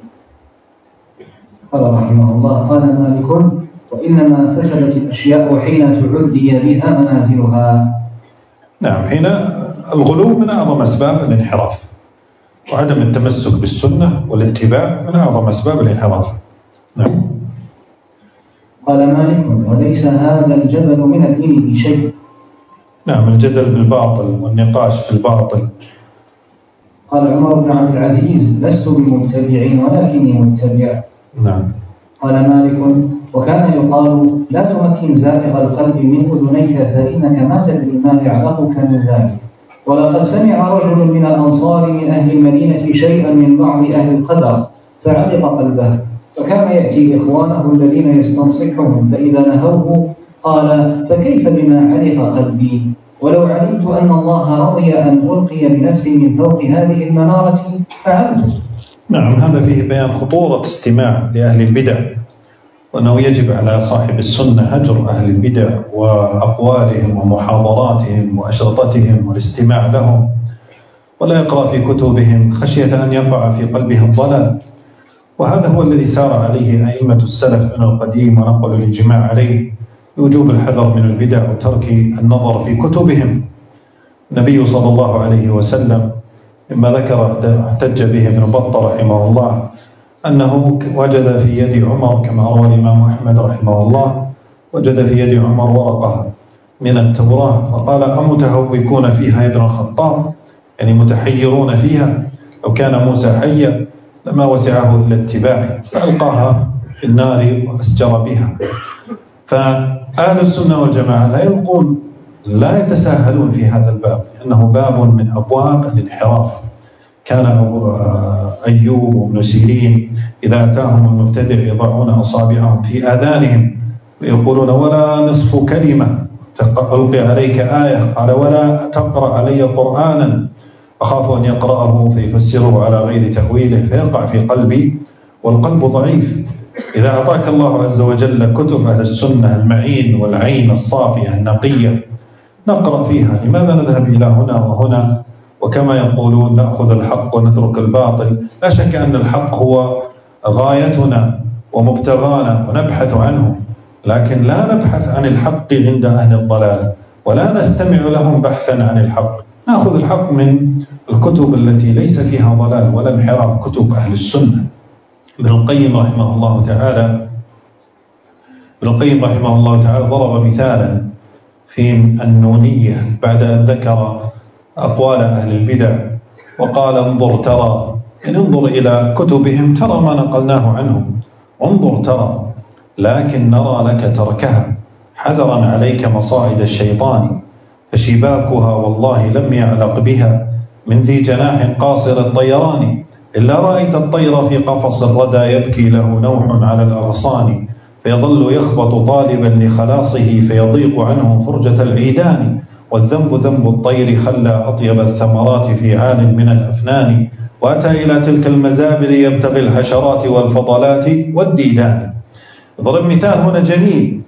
S1: قال رحمه الله: قال مالك: وإنما فسدت الأشياء حين تعدي بها منازلها.
S2: نعم، حين الغلو من أعظم أسباب الانحراف، وعدم التمسك بالسنة والاتباع من أعظم أسباب الانحراف. نعم.
S1: قال مالك: وليس هذا الجدل من الدين بشيء.
S2: نعم، الجدل بالباطل والنقاش في الباطل.
S1: قال عمر بن عبد العزيز: لست بمبتدع ولكني متبع.
S2: نعم.
S1: قال مالك: وكان يقال: لا تمكن زائغ القلب من أذنيك فإنك ما تدري ما يعلقك من ذلك. ولقد سمع رجل من الأنصار من أهل المدينة شيئا من بعض أهل القدر فعلق قلبه، فكان يأتي إخوانه الذين يستنصحهم، فإذا نهوه قال: فكيف بما علق قلبي؟ ولو علمت أن الله رضي أن ألقي بنفسي من فوق هذه المنارة فعلت.
S2: نعم، هذا فيه بيان خطورة استماع لأهل البدع، وأنه يجب على صاحب السنة هجر أهل البدع وأقوالهم ومحاضراتهم وأشرطتهم والاستماع لهم، ولا يقرأ في كتبهم خشية أن يقع في قلبه الضلال. وهذا هو الذي سار عليه أئمة السلف من القديم ونقلوا الإجماع عليه بوجوب الحذر من البدع وترك النظر في كتبهم. النبي صلى الله عليه وسلم مما ذكر احتج به ابن بطة رحمه الله أنه وجد في يد عمر، كما روى الإمام أحمد رحمه الله، وجد في يد عمر ورقة من التوراة فقال: أمتهوكون فيها يا ابن الخطاب؟ يعني متحيرون فيها، لو كان موسى حيا لما وسعه إلا اتباعه، فألقاها في النار وأسجر بها. فأهل السنة والجماعة لا يلقون لا يتساهلون في هذا الباب، لأنه باب من أبواب الانحراف. كان أيوب وابن سيرين إذا أتاهم المبتدع يضعون أصابعهم في آذانهم ويقولون ولا نصف كلمة ألقي عليك آية، قال ولا تقرأ علي قرآنا أخاف أن يقرأه فيفسره على غير تأويله فيقع في قلبي والقلب ضعيف. إذا أعطاك الله عز وجل كتب أهل السنة المعين والعين الصافية النقية نقرأ فيها، لماذا نذهب إلى هنا وهنا؟ وكما يقولون نأخذ الحق ونترك الباطل. لا شك أن الحق هو غايتنا ومبتغانا ونبحث عنه، لكن لا نبحث عن الحق عند أهل الضلال ولا نستمع لهم بحثا عن الحق. نأخذ الحق من الكتب التي ليس فيها ضلال ولا انحراف، كتب أهل السنة. ابن القيم رحمه الله تعالى ضرب مثالا في النونية بعد أن ذكر أقوال أهل البدع وقال انظر ترى، إن انظر إلى كتبهم ترى ما نقلناه عنهم، انظر ترى، لكن نرى لك تركها حذرا عليك مصاعد الشيطان، فشباكها والله لم يعلق بها من ذي جناح قاصر الطيران، إلا رأيت الطير في قفص الردى يبكي له نوح على الأغصان، فيظل يخبط طالبا لخلاصه فيضيق عنه فرجة العيدان، والذنب ذنب الطير خلى أطيب الثمرات في عال من الأفنان، وأتى إلى تلك المزابل يبتغي الحشرات والفضلات والديدان. ضرب مثال هنا جميل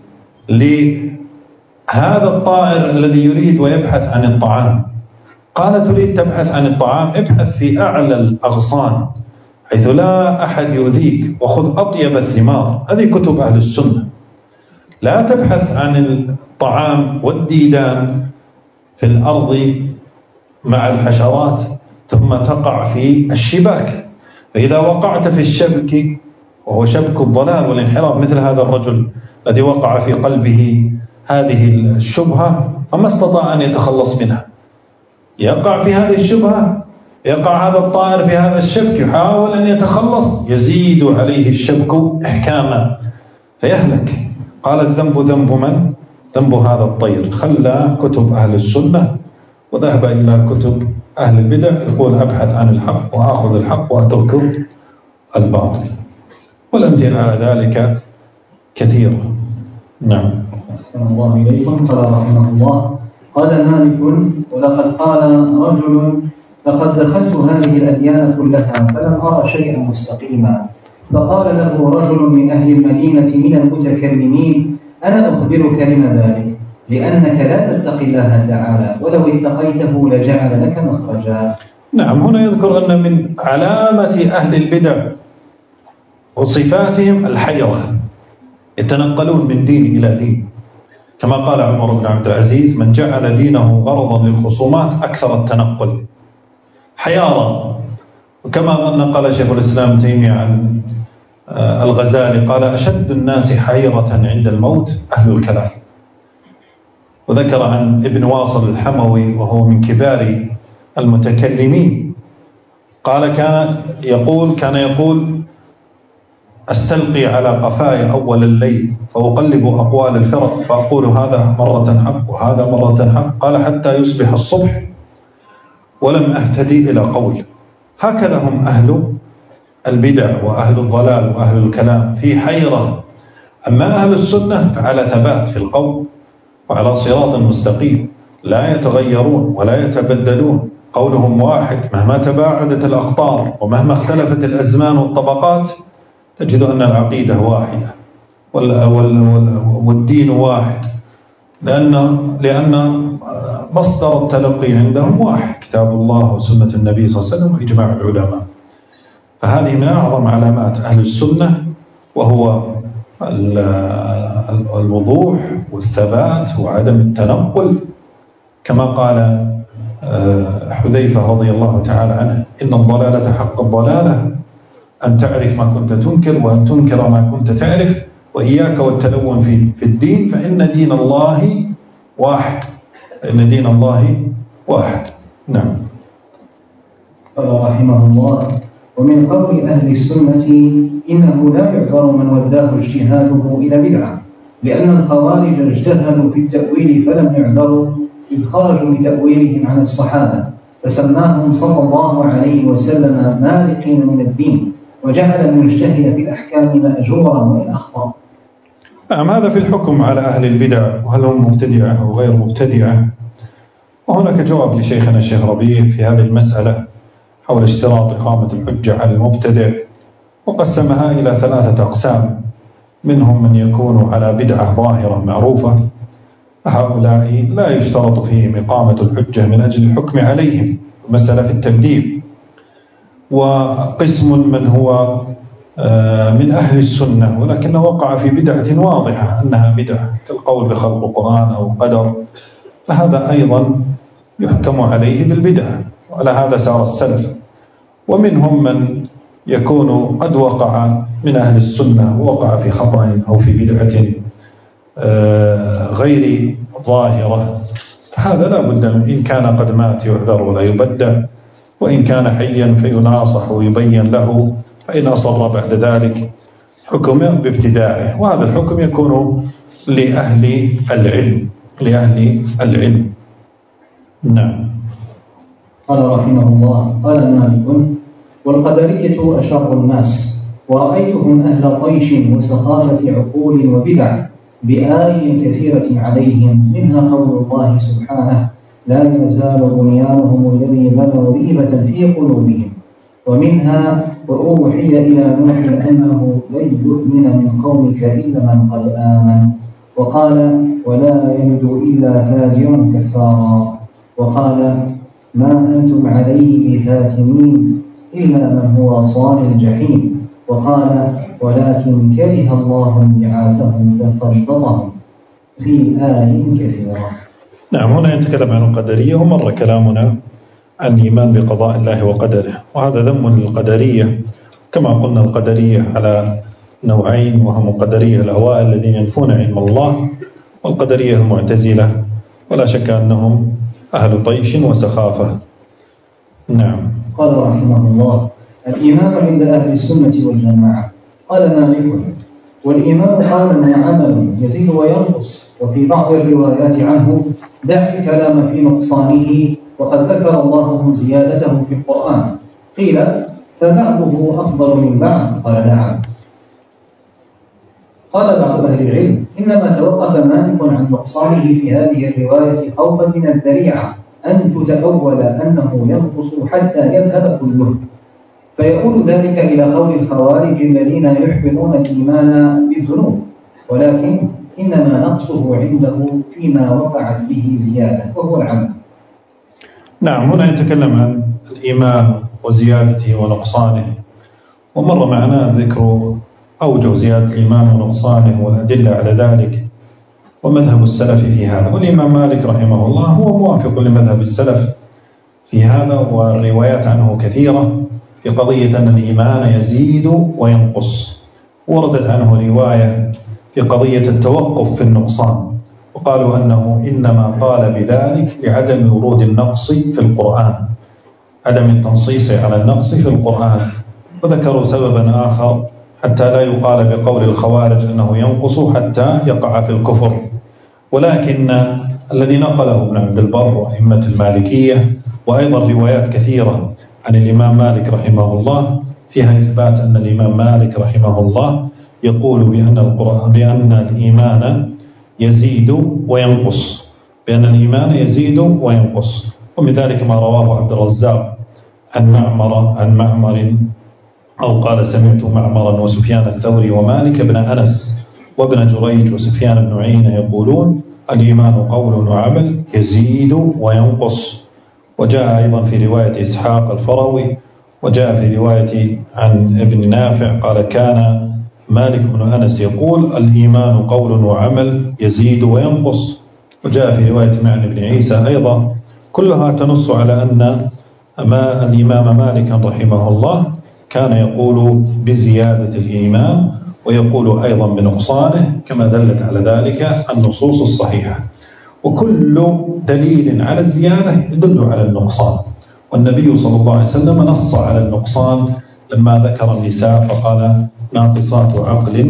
S2: لهذا الطائر الذي يريد ويبحث عن الطعام. قال تريد تبحث عن الطعام، ابحث في أعلى الأغصان حيث لا أحد يؤذيك وخذ أطيب الثمار. هذه كتب أهل السنة. لا تبحث عن الطعام والديدان في الأرض مع الحشرات ثم تقع في الشباك، فإذا وقعت في الشبك وهو شبك الضلال والانحراف مثل هذا الرجل الذي وقع في قلبه هذه الشبهة وما استطاع أن يتخلص منها، يقع في هذه الشبهة، يقع هذا الطائر في هذا الشبك، يحاول أن يتخلص، يزيد عليه الشبك إحكاما فيهلك. قال الذنب ذنب من؟ ذنب هذا الطير. خلى كتب أهل السنة وذهب إلى كتب أهل البدع، يقول أبحث عن الحق وأخذ الحق وأترك الباطل. والأمثلة على ذلك كثيرة. نعم.
S1: أحسن الله إليكم. قال رحمه الله قال مالك ولقد قال رجل لقد دخلت هذه الأديان كلها فلم أرى شيئا مستقيما، فقال له رجل من أهل المدينة من المتكلمين أنا أخبرك لما ذلك، لأنك لا تتقي الله تعالى ولو اتقيته لجعل لك مخرجا.
S2: نعم. هنا يذكر أن من علامة أهل البدع وصفاتهم الحيرة، يتنقلون من دين إلى دين، كما قال عمر بن عبد العزيز من جعل دينه غرضا للخصومات أكثر التنقل حيارى. وكما نقل شيخ الإسلام تيمية عن الغزالي قال أشد الناس حيرة عند الموت أهل الكلام. وذكر عن ابن واصل الحموي وهو من كبار المتكلمين قال كان يقول أستلقي على قفاي أول الليل فأقلب أقوال الفرق فأقول هذا مرة حق وهذا مرة حق، قال حتى يصبح الصبح ولم أهتدي إلى قول. هكذا هم أهل البدع وأهل الضلال وأهل الكلام في حيرة. أما أهل السنة فعلى ثبات في القول وعلى صراط مستقيم، لا يتغيرون ولا يتبدلون، قولهم واحد مهما تباعدت الأقطار ومهما اختلفت الأزمان والطبقات، تجد أن العقيدة واحدة والدين واحد، لأن مصدر التلقي عندهم واحد، كتاب الله وسنة النبي صلى الله عليه وسلم وإجماع العلماء. فهذه من أعظم علامات أهل السنة، وهو الوضوح والثبات وعدم التنقل، كما قال حذيفة رضي الله تعالى عنه إن الضلالة حق الضلالة أن تعرف ما كنت تنكر وأن تنكر ما كنت تعرف، وإياك والتلون في الدين فإن دين الله واحد، فإن دين الله واحد. نعم.
S1: قال رحمه الله ومن قول أهل السنة إنه لا يعذر من وداه اجتهاده إلى بدعة، لأن الخوارج اجتهدوا في التأويل فلم يعذروا إذ خرجوا بتأويلهم عن الصحابة، فسماهم صلى الله عليه وسلم مالقين من الدين، وجعل المجتهد في الأحكام مأجورا وإن أخطأ.
S2: نعم، هذا في الحكم على أهل البدع وهل هم مبتدعة أو غير مبتدعة. وهناك جواب لشيخنا الشيخ ربيع في هذه المسألة حول اشتراط إقامة الحجة على المبتدع، وقسمها إلى 3 أقسام. منهم من يكون على بدعة ظاهرة معروفة، هؤلاء لا يشترط فيهم إقامة الحجة من أجل الحكم عليهم، المسألة في التبديل. وقسم من هو من أهل السنة ولكنه وقع في بدعة واضحة أنها بدعة كالقول بخلق القرآن أو قدر، فهذا أيضا يحكم عليه بالبدعة، وعلى هذا سار السلف. ومنهم من يكون قد وقع من أهل السنة ووقع في خطأ أو في بدعة غير ظاهرة، هذا لا بد إن كان قد مات يعذر ولا يبدع، وإن كان حيا فيناصح ويبين له، فإن أصر بعد ذلك حكم بابتداعه، وهذا الحكم يكون لأهل العلم. نعم.
S1: قال رحمه الله: قال مالك: والقدرية أشر الناس، ورأيتهم أهل طيش وسخافة عقول وبدع بآي كثيرة عليهم، منها قول الله سبحانه: لا يزال بنيانهم الذي بنوا ريبة في قلوبهم، ومنها: وأوحي إلى نوح أنه لن يؤمن من قومك إلا من قد آمن، وقال: ولا يلد إلا فاجر كفارا، وقال: ما أنتم عليه بفاتنين إلا من هو صال الجحيم، وقال: ولكن كره الله انبعاثهم فارتضهم، في آي كثيرة.
S2: نعم، هنا يتكلم عن القدرية، ومر كلامنا عن الإيمان بقضاء الله وقدره، وهذا ذم للقدرية. كما قلنا القدرية على نوعين، وهم القدرية الأوائل الذين ينفون علم الله، والقدرية المعتزلة، ولا شك أنهم أهل طيش وسخافة. نعم.
S1: قال رحمه الله: الإيمان عند أهل السنة والجماعة. قال مالك: والإيمان قول وعمل يزيد وينقص، وفي بعض الروايات عنه: دع الكلام في نقصانه، وقد ذكر الله زيادته في القرآن. قيل: فبعضه أفضل من بعض؟ قال: نعم. قال بعض أهل العلم: إنما توقف مالك عن نقصانه في هذه الرواية خوفا من الذريعة أن تتأول أنه ينقص حتى يذهب كله، فيقول ذلك إلى قول الخوارج الذين يحبطون الإيمان بالذنوب، ولكن إنما نقصه عنده فيما وقعت به زيادة، وهو العمل.
S2: نعم، هنا يتكلم عن الإيمان وزيادته ونقصانه، ومر معنا ذكر أوجه زيادة الإيمان ونقصانه والأدلة على ذلك ومذهب السلف في هذا. والإمام مالك رحمه الله هو موافق لمذهب السلف في هذا، والروايات عنه كثيرة في قضية أن الإيمان يزيد وينقص. وردت عنه رواية في قضية التوقف في النقصان، وقالوا أنه إنما قال بذلك لعدم ورود النقص في القرآن، عدم التنصيص على النقص في القرآن. وذكروا سببا آخر حتى لا يقال بقول الخوارج أنه ينقص حتى يقع في الكفر. ولكن الذي نقله ابن عبد البر وأئمة المالكية وأيضا روايات كثيرة عن الإمام مالك رحمه الله فيها إثبات أن الإمام مالك رحمه الله يقول بأن الإيمان يزيد وينقص، بأن الإيمان يزيد وينقص. ومن ذلك ما رواه عبد الرزاق عن معمر أو قال: سمعت معمرا وسفيان الثوري ومالك بن أنس وابن جريج وسفيان بن عيينة يقولون: الإيمان قول وعمل يزيد وينقص. وجاء أيضا في رواية إسحاق الفروي، وجاء في رواية عن ابن نافع قال: كان مالك بن أنس يقول: الإيمان قول وعمل يزيد وينقص. وجاء في رواية معن بن عيسى أيضا، كلها تنص على أن الإمام مالك رحمه الله كان يقول بزيادة الإيمان ويقول أيضا بنقصانه، كما دلت على ذلك النصوص الصحيحة. وكل دليل على الزيادة يدل على النقصان، والنبي صلى الله عليه وسلم نص على النقصان لما ذكر النساء فقال: ناقصات عقل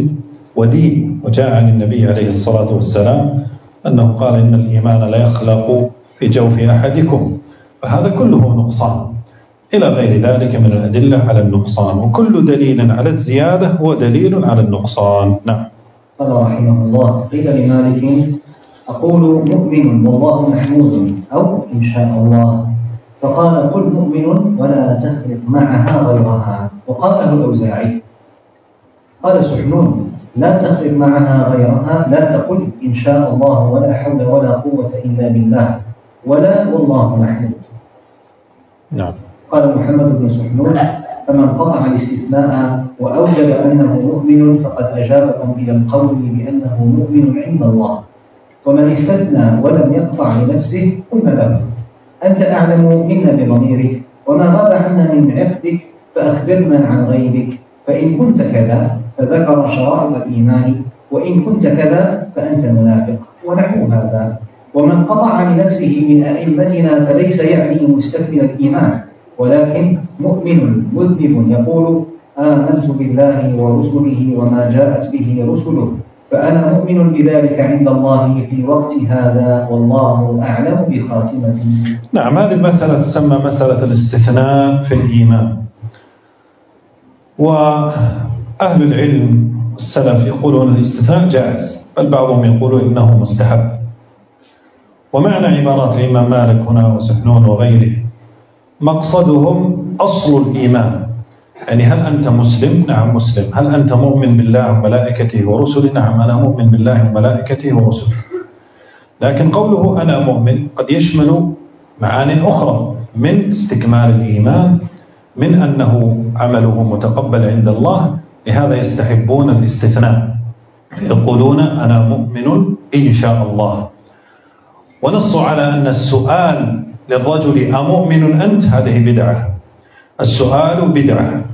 S2: ودين. وجاء عن النبي عليه الصلاة والسلام أنه قال إن الإيمان لا يخلق في جوف أحدكم، فهذا كله نقصان، إلى غير ذلك من الأدلة على النقصان، وكل دليل على الزيادة هو دليل على النقصان. نعم.
S1: قال رحمه الله: قيل لمالك: أقول مؤمن والله محمود أو إن شاء الله؟ فقال: قل مؤمن ولا تخلط معها غيرها. وقاله الأوزاعي. قال سحنون: لا تخلط معها غيرها، لا تقل إن شاء الله ولا حول ولا قوة إلا بالله، ولا والله محمود.
S2: نعم.
S1: قال محمد بن سحنون: فمن قطع الاستثناء وأوجب أنه مؤمن فقد أجابكم إلى القول بأنه مؤمن عند الله. ومن استثنى ولم يقطع لنفسه قلنا له: أنت أعلم منا بضميرك، وما غاب عنا من عقدك فأخبرنا عن غيبك، فإن كنت كذا فذكر شرائط الإيمان، وإن كنت كذا فأنت منافق، ونحو هذا. ومن قطع لنفسه من أئمتنا فليس يعني مستكمل الإيمان، ولكن مؤمن مذنب يقول: آمنت بالله ورسله وما جاءت به رسله، فأنا مؤمن بذلك عند الله في وقت هذا، والله أعلم بخاتمتي.
S2: نعم، هذه المسألة تسمى مسألة الاستثناء في الإيمان. وأهل العلم السلف يقولون الاستثناء جائز، بل بعضهم يقول إنه مستحب. ومعنى عبارات الإمام مالك هنا وسحنون وغيره مقصدهم أصل الإيمان، يعني هل أنت مسلم؟ نعم مسلم. هل أنت مؤمن بالله وملائكته ورسله؟ نعم أنا مؤمن بالله وملائكته ورسله. لكن قوله أنا مؤمن قد يشمل معاني أخرى من استكمال الإيمان، من أنه عمله متقبل عند الله، لهذا يستحبون الاستثناء، يقولون أنا مؤمن إن شاء الله. ونصوا على أن السؤال للرجل أمؤمن أنت؟ هذه بدعة، السؤال بدعة.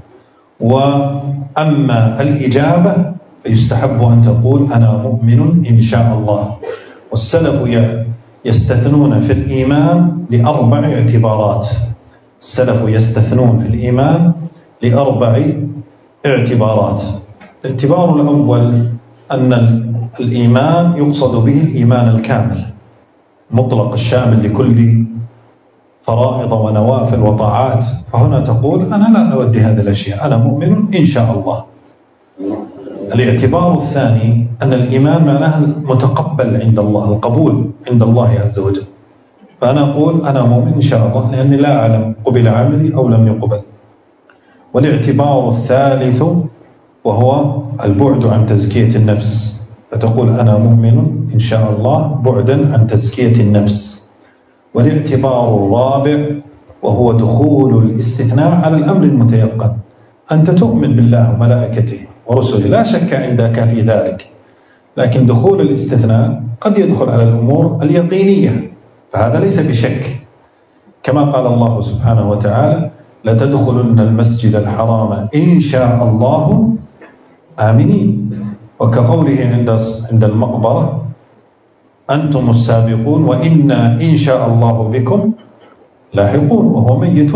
S2: وأما الإجابة فيستحب أن تقول أنا مؤمن إن شاء الله. والسلف يستثنون في الإيمان لأربع اعتبارات. السلف يستثنون في الإيمان لأربع اعتبارات. الاعتبار الأول أن الإيمان يقصد به الإيمان الكامل مطلق الشامل لكل فرائض ونوافل وطاعات، فهنا تقول أنا لا أودي هذه الأشياء، أنا مؤمن إن شاء الله. الاعتبار الثاني أن الإيمان معناه المتقبل عند الله، القبول عند الله عز وجل، فأنا أقول أنا مؤمن إن شاء الله لأني لا أعلم قبل عملي أو لم يقبل. والاعتبار الثالث وهو البعد عن تزكية النفس، فتقول أنا مؤمن إن شاء الله بعدا عن تزكية النفس. والاعتبار الرابع وهو دخول الاستثناء على الأمر المتيقن، أنت تؤمن بالله وملائكته ورسله لا شك عندك في ذلك، لكن دخول الاستثناء قد يدخل على الأمور اليقينية، فهذا ليس بشك، كما قال الله سبحانه وتعالى لتدخلن المسجد الحرام إن شاء الله آمنين. وكقوله عند المقبرة أنتم السابقون وإنا إن شاء الله بكم لاحقون، وهو ميت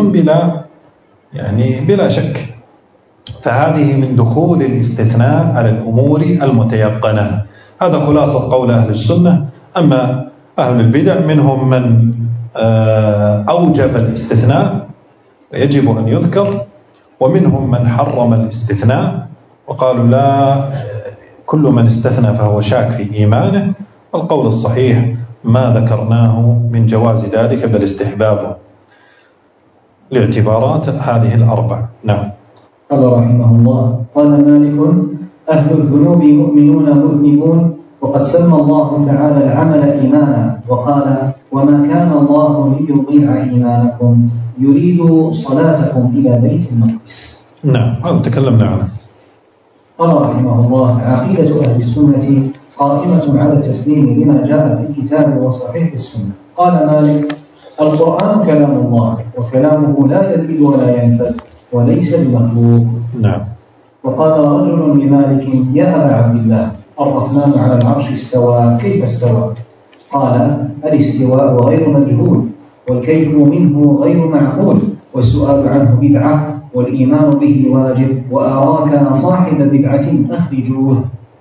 S2: بلا شك. فهذه من دخول الاستثناء على الأمور المتيقنة. هذا خلاصة قول أهل السنة. أما أهل البدع منهم من أوجب الاستثناء يجب أن يذكر، ومنهم من حرم الاستثناء وقالوا لا، كل من استثنى فهو شاك في إيمانه. القول الصحيح ما ذكرناه من جواز ذلك بل استحبابه، لاعتبارات هذه الأربع. نعم.
S1: قال رحمه الله: قال مالك: أهل الذنوب مؤمنون مذنبون، وقد سمى الله تعالى العمل إيمانا، وقال: وما كان الله ليضيع إيمانكم يريد صلاتكم إلى بيت المقدس.
S2: نعم، هذا تكلمنا عنه.
S1: قال رحمه الله: عقيدة أهل السنة قائمة على التسليم لما جاء في الكتاب وصحيح السنة. قال مالك: القرآن كلام الله، وكلامه لا يزيد ولا ينفذ، وليس بمخلوق.
S2: نعم.
S1: وقال رجل لمالك: يا أبا عبد الله، الرحمن على العرش استوى، كيف استوى؟ قال: الاستواء غير مجهول، والكيف منه غير معقول، والسؤال عنه بدعة، والإيمان به واجب، وأراك صاحب بدعة أخرجوه.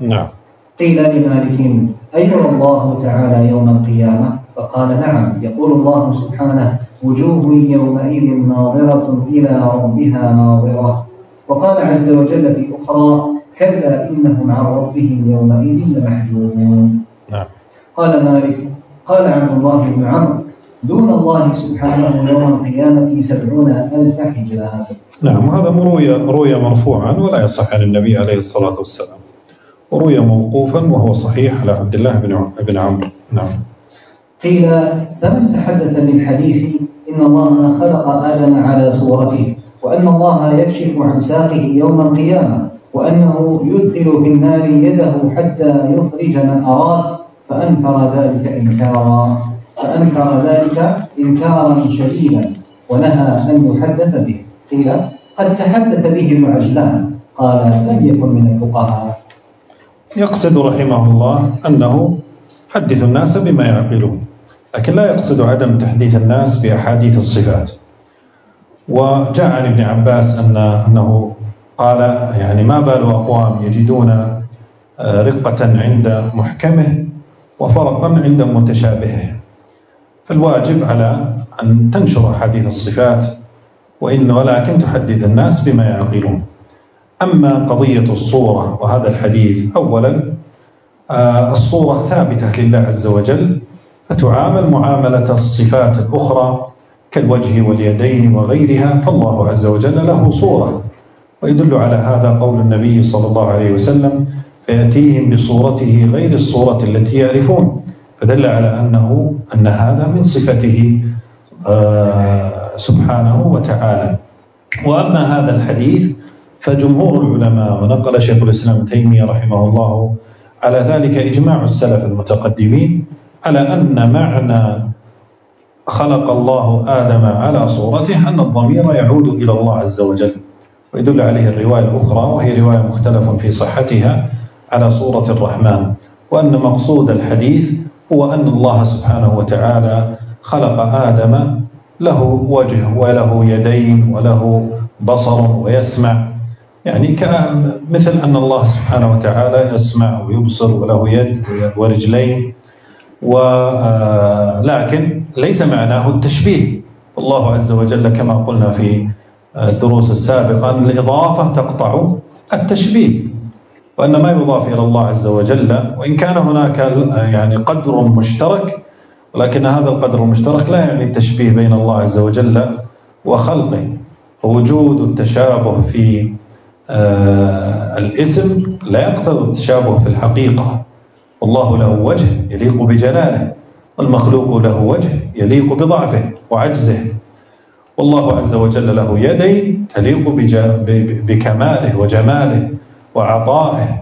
S2: نعم.
S1: قيل لمالك: أيرى الله تعالى يوم القيامة؟ فقال: نعم، يقول الله سبحانه: وجوه يومئذ ناظرة إلى ربها ناظرة. وقال عز وجل في أخرى: كلا إنهم عن ربهم يومئذ لمحجوبون.
S2: نعم.
S1: قال مالك: قال عبد الله بن عمرو: دون الله سبحانه يوم القيامة 70,000 حجاب.
S2: نعم. هذا روي مرفوعا ولا يصح عن النبي عليه الصلاة والسلام، وروي موقوفا وهو صحيح على عبد الله بن عمرو. نعم.
S1: قيل: فمن تحدث بالحديث إن الله خلق آدم على صورته، وأن الله يكشف عن ساقه يوم القيامة، وأنه يدخل في النار يده حتى يخرج من أراد، فأنكر ذلك إنكارا شديدا، ونهى أن يحدث به. قيل: قد تحدث به ابن عجلان، قال: لم يكن من الفقهاء.
S2: يقصد رحمه الله أنه حدث الناس بما يعقلون، لكن لا يقصد عدم تحديث الناس بأحاديث الصفات. وجاء عن ابن عباس أنه قال: يعني ما بال أقوام يجدون رقة عند محكمه وفرقا عند متشابهه. فالواجب على أن تنشر أحاديث الصفات ولكن تحدث الناس بما يعقلون. أما قضية الصورة وهذا الحديث، أولا الصورة ثابتة لله عز وجل، فتعامل معاملة الصفات الأخرى كالوجه واليدين وغيرها، فالله عز وجل له صورة، ويدل على هذا قول النبي صلى الله عليه وسلم: فيأتيهم بصورته غير الصورة التي يعرفون، فدل على أن هذا من صفته سبحانه وتعالى. وأما هذا الحديث فجمهور العلماء، ونقل شيخ الإسلام ابن تيمية رحمه الله على ذلك إجماع السلف المتقدمين، على أن معنى خلق الله آدم على صورته أن الضمير يعود إلى الله عز وجل، ويدل عليه الرواية الأخرى وهي رواية مختلف في صحتها على صورة الرحمن، وأن مقصود الحديث هو أن الله سبحانه وتعالى خلق آدم له وجه وله يدين وله بصر ويسمع، يعني مثل أن الله سبحانه وتعالى يسمع ويبصر وله يد ورجلين، ولكن ليس معناه التشبيه. الله عز وجل كما قلنا في الدروس السابقة أن الإضافة تقطع التشبيه، وأن ما يضاف إلى الله عز وجل وإن كان هناك يعني قدر مشترك، ولكن هذا القدر المشترك لا يعني التشبيه بين الله عز وجل وخلقه. ووجود التشابه في الاسم لا يقتضي التشابه في الحقيقة. والله له وجه يليق بجلاله، والمخلوق له وجه يليق بضعفه وعجزه. والله عز وجل له يدين تليق بكماله وجماله وعطائه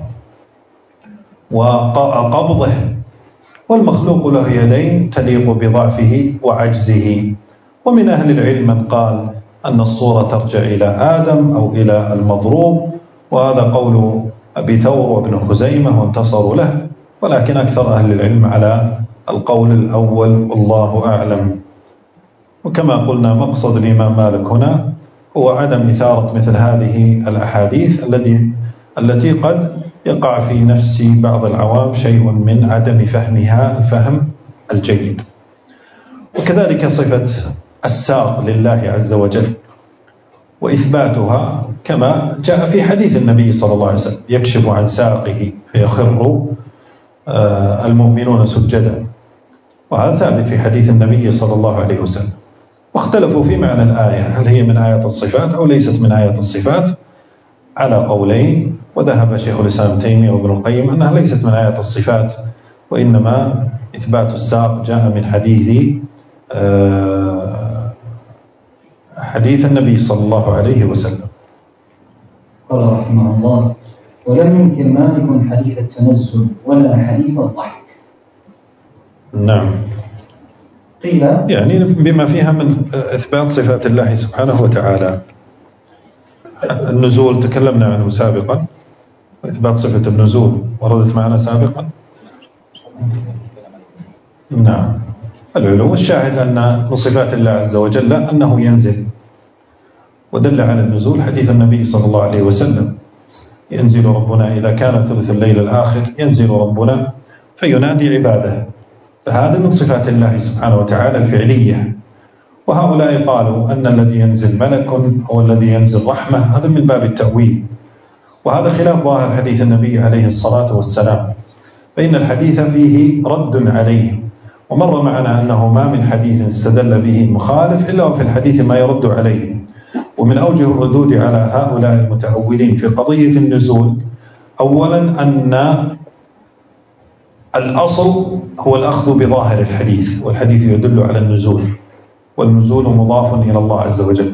S2: وقبضه، والمخلوق له يدين تليق بضعفه وعجزه. ومن أهل العلم من قال أن الصورة ترجع إلى آدم أو إلى المضروب، وهذا قول أبي ثور وابن خزيمة وانتصروا له، ولكن أكثر أهل العلم على القول الأول والله أعلم. وكما قلنا مقصد الإمام مالك هنا هو عدم إثارة مثل هذه الأحاديث التي قد يقع في نفس بعض العوام شيء من عدم فهمها الفهم الجيد. وكذلك صفة الساق لله عز وجل وإثباتها كما جاء في حديث النبي صلى الله عليه وسلم: يكشف عن ساقه فيخر المؤمنون سجدا، وهذا ثابت في حديث النبي صلى الله عليه وسلم. واختلفوا في معنى الآية، هل هي من آيات الصفات أو ليست من آيات الصفات، على قولين. وذهب شيخ الإسلام ابن تيمية وابن القيم أنها ليست من آيات الصفات، وإنما إثبات الساق جاء من حديث النبي صلى الله عليه وسلم.
S1: قال رحمه الله: ولم يمكن مالك حديث التنزل ولا حديث الضحك.
S2: نعم.
S1: قيل
S2: يعني بما فيها من إثبات صفات الله سبحانه وتعالى. النزول تكلمنا عنه سابقا، وإثبات صفة النزول وردت معنا سابقا. نعم. العلو، والشاهد أن من صفات الله عز وجل أنه ينزل، ودل على النزول حديث النبي صلى الله عليه وسلم: ينزل ربنا إذا كان ثلث الليل الآخر، ينزل ربنا فينادي عباده، فهذا من صفات الله سبحانه وتعالى الفعلية. وهؤلاء قالوا أن الذي ينزل ملك أو الذي ينزل رحمة، هذا من باب التأويل، وهذا خلاف ظاهر حديث النبي عليه الصلاة والسلام، فإن الحديث فيه رد عليه، ومر معنا أنه ما من حديث استدل به مخالف إلا وفي الحديث ما يرد عليه. ومن أوجه الردود على هؤلاء المتأولين في قضية النزول، أولا أن الأصل هو الأخذ بظاهر الحديث، والحديث يدل على النزول، والنزول مضاف إلى الله عز وجل.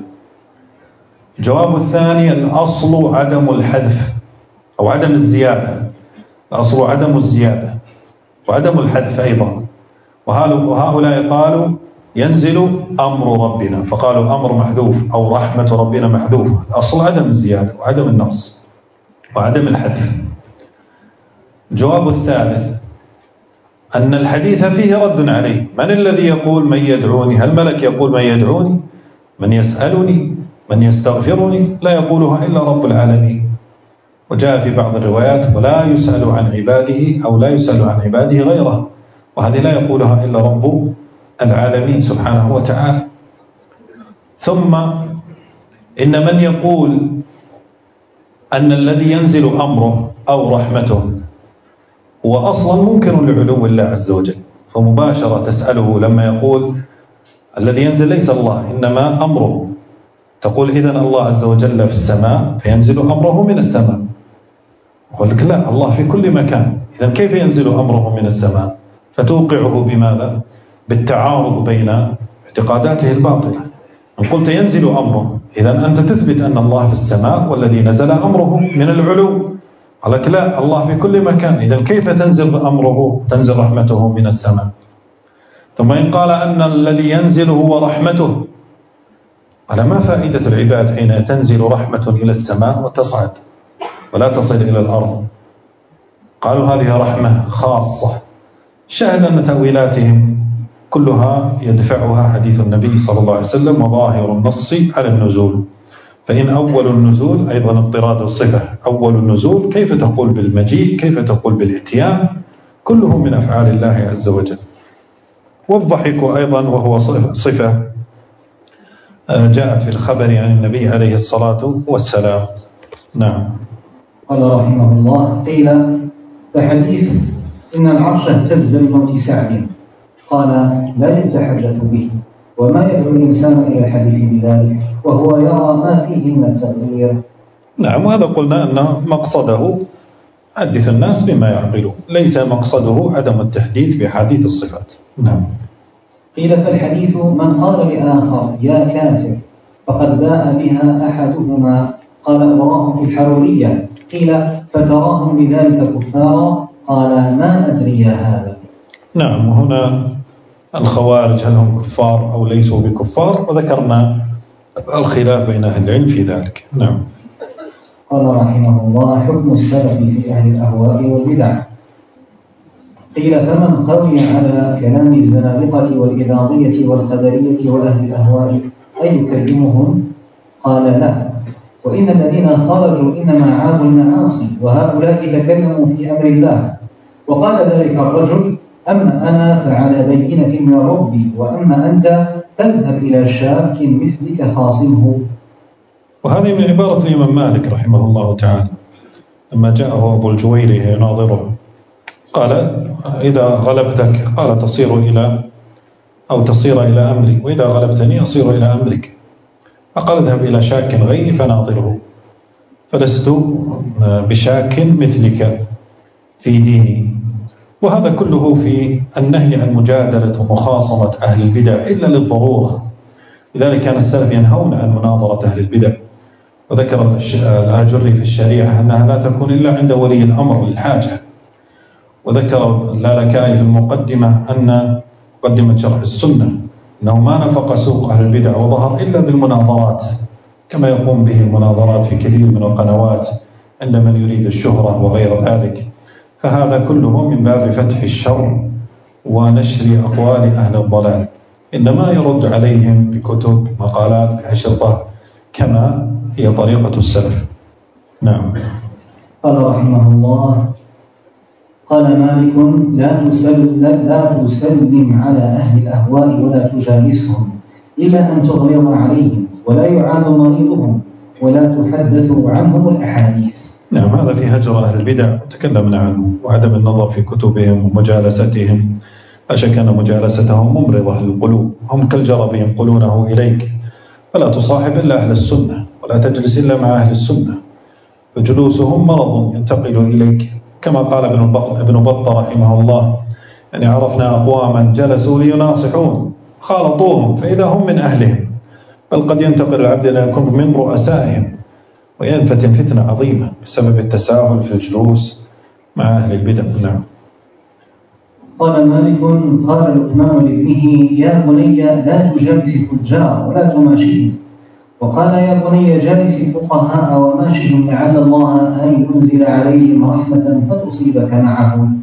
S2: الجواب الثاني، الأصل عدم الحذف أو عدم الزيادة، الأصل عدم الزيادة وعدم الحذف أيضا. وهؤلاء قالوا ينزل أمر ربنا، فقالوا أمر محذوف أو رحمة ربنا محذوف، الأصل عدم الزيادة وعدم النقص وعدم الحذف. الجواب الثالث أن الحديث فيه رد عليه، من الذي يقول من يدعوني؟ هل ملك يقول من يدعوني؟ من يسألني؟ من يستغفرني؟ لا يقولها إلا رب العالمين. وجاء في بعض الروايات ولا يسأل عن عباده أو لا يسأل عن عباده غيره، وهذه لا يقولها إلا رب العالمين سبحانه وتعالى. ثم إن من يقول أن الذي ينزل أمره أو رحمته هو أصلا منكر لعلو الله عز وجل، فمباشرة تسأله لما يقول الذي ينزل ليس الله إنما أمره، تقول إذن الله عز وجل في السماء فينزل أمره من السماء، يقول لك لا، الله في كل مكان، إذن كيف ينزل أمره من السماء؟ فتوقعه بماذا؟ بالتعارض بين اعتقاداته الباطلة. إن قلت ينزل أمره، إذن أنت تثبت أن الله في السماء والذي نزل أمره من العلو، قال لك لا، الله في كل مكان، إذن كيف تنزل أمره، تنزل رحمته من السماء؟ ثم إن قال أن الذي ينزل هو رحمته، قال ما فائدة العباد حين تنزل رحمة إلى السماء وتصعد ولا تصل إلى الأرض؟ قالوا هذه رحمة خاصة. شاهد أن تأويلاتهم كلها يدفعها حديث النبي صلى الله عليه وسلم وظاهر النص على النزول. فإن أول النزول أيضا اضطراد الصفة، أول النزول كيف تقول بالمجيء، كيف تقول بالإتيان، كله من أفعال الله عز وجل. والضحك أيضا وهو صفة جاءت في الخبر عن النبي عليه الصلاة والسلام. نعم.
S1: قال رحمه الله: قيل فحديث إن العرش اهتز لموت سعد، قال لا يتحدث به، وما يدعو الإنسان إلى الحديث بذلك وهو يرى ما فيه من التغيير.
S2: نعم، وهذا قلنا أن مقصده حدث الناس بما يعقلون، ليس مقصده عدم التحديث بحديث الصفات. نعم.
S1: قيل فالحديث من قال لآخر يا كافر فقد باء بها أحدهما، قال أبراء في الحرورية. قيل فتراهم بذلك كفارا، قال ما أدري يا هذا.
S2: نعم، وهنا الخوارج هل هم كفار أو ليسوا بكفار، وذكرنا الخلاف بين أهل العلم في ذلك. نعم.
S1: قال رحمه الله: حكم السلف في أهل الأهواء والبدع. قيل فمن قوي على كلام الزنادقة والإباضية والقدرية وأهل الأهواء أي يكلمهم؟ قال لا، وإن الذين خرجوا إنما عابوا المعاصي، وهؤلاء تكلموا في أمر الله. وقال ذلك الرجل: أما أنا فعلى بينة من ربي، وأما أنت فاذهب إلى شاك مثلك خاصمه.
S2: وهذه من عبارة الإمام مالك رحمه الله تعالى لما جاءه أبو الجويري يناظره، قال إذا غلبتك قال تصير إلى أمري، وإذا غلبتني أصير إلى أمرك. فقال اذهب إلى شاك غيري فناظره، فلست بشاك مثلك في ديني. وهذا كله في النهي عن مجادلة ومخاصمة أهل البدع إلا للضرورة. لذلك كان السلف ينهون عن مناظرة أهل البدع. وذكر الآجري في الشريعة أنها لا تكون إلا عند ولي الأمر للحاجة. وذكر اللالكائي في المقدمة أن مقدمة شرح السنة أنه ما نفق سوق أهل البدع وظهر إلا بالمناظرات، كما يقوم به المناظرات في كثير من القنوات عند من يريد الشهرة وغير ذلك. فهذا كله من باب فتح الشر ونشر أقوال أهل الضلال، إنما يرد عليهم بكتب مقالات بأشرطة كما هي طريقة السلف. نعم.
S1: قال رحمه الله: قال مالك: لا تسلم على أهل الأهواء ولا تجالسهم إلا أن تغلظ عليهم، ولا يعاد مريضهم، ولا تحدث عنهم الأحاديث.
S2: نعم، هذا في هجر أهل البدع تكلمنا عنه، وعدم النظر في كتبهم ومجالستهم. لا شك أن مجالستهم ممرضة للقلوب، هم كالجرب ينقلونه إليك، فلا تصاحب إلا أهل السنة، ولا تجلس إلا مع أهل السنة، فجلوسهم مرض ينتقل إليك، كما قال ابن بطة رحمه الله: يعني عرفنا أقواما جلسوا ليناصحون خالطوهم فإذا هم من أهلهم، بل قد ينتقل العبد إلى يكون من رؤسائهم، وينفتن فتنة عظيمة بسبب التساهل في الجلوس مع أهل البدع. نعم.
S1: قال مالك: قال لقمان لابنه: يا بني لا تجالس التجار ولا تماشيهم. وقال: يا بني جالس الفقهاء وماشهم لعل الله أن ينزل عليهم رحمة فتصيبك معهم.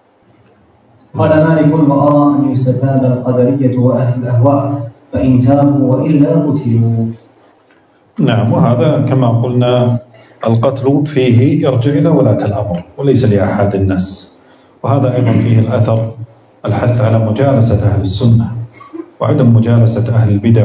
S1: قال مالك: وأرى أن يستتاب القدرية وأهل الأهواء فإن تابوا وإلا قتلوا.
S2: نعم، وهذا كما قلنا القتل فيه يرجع إلى ولاة الأمر وليس لأحد الناس، وهذا أيضا فيه الأثر الحث على مجالسة أهل السنة وعدم مجالسة أهل البدع.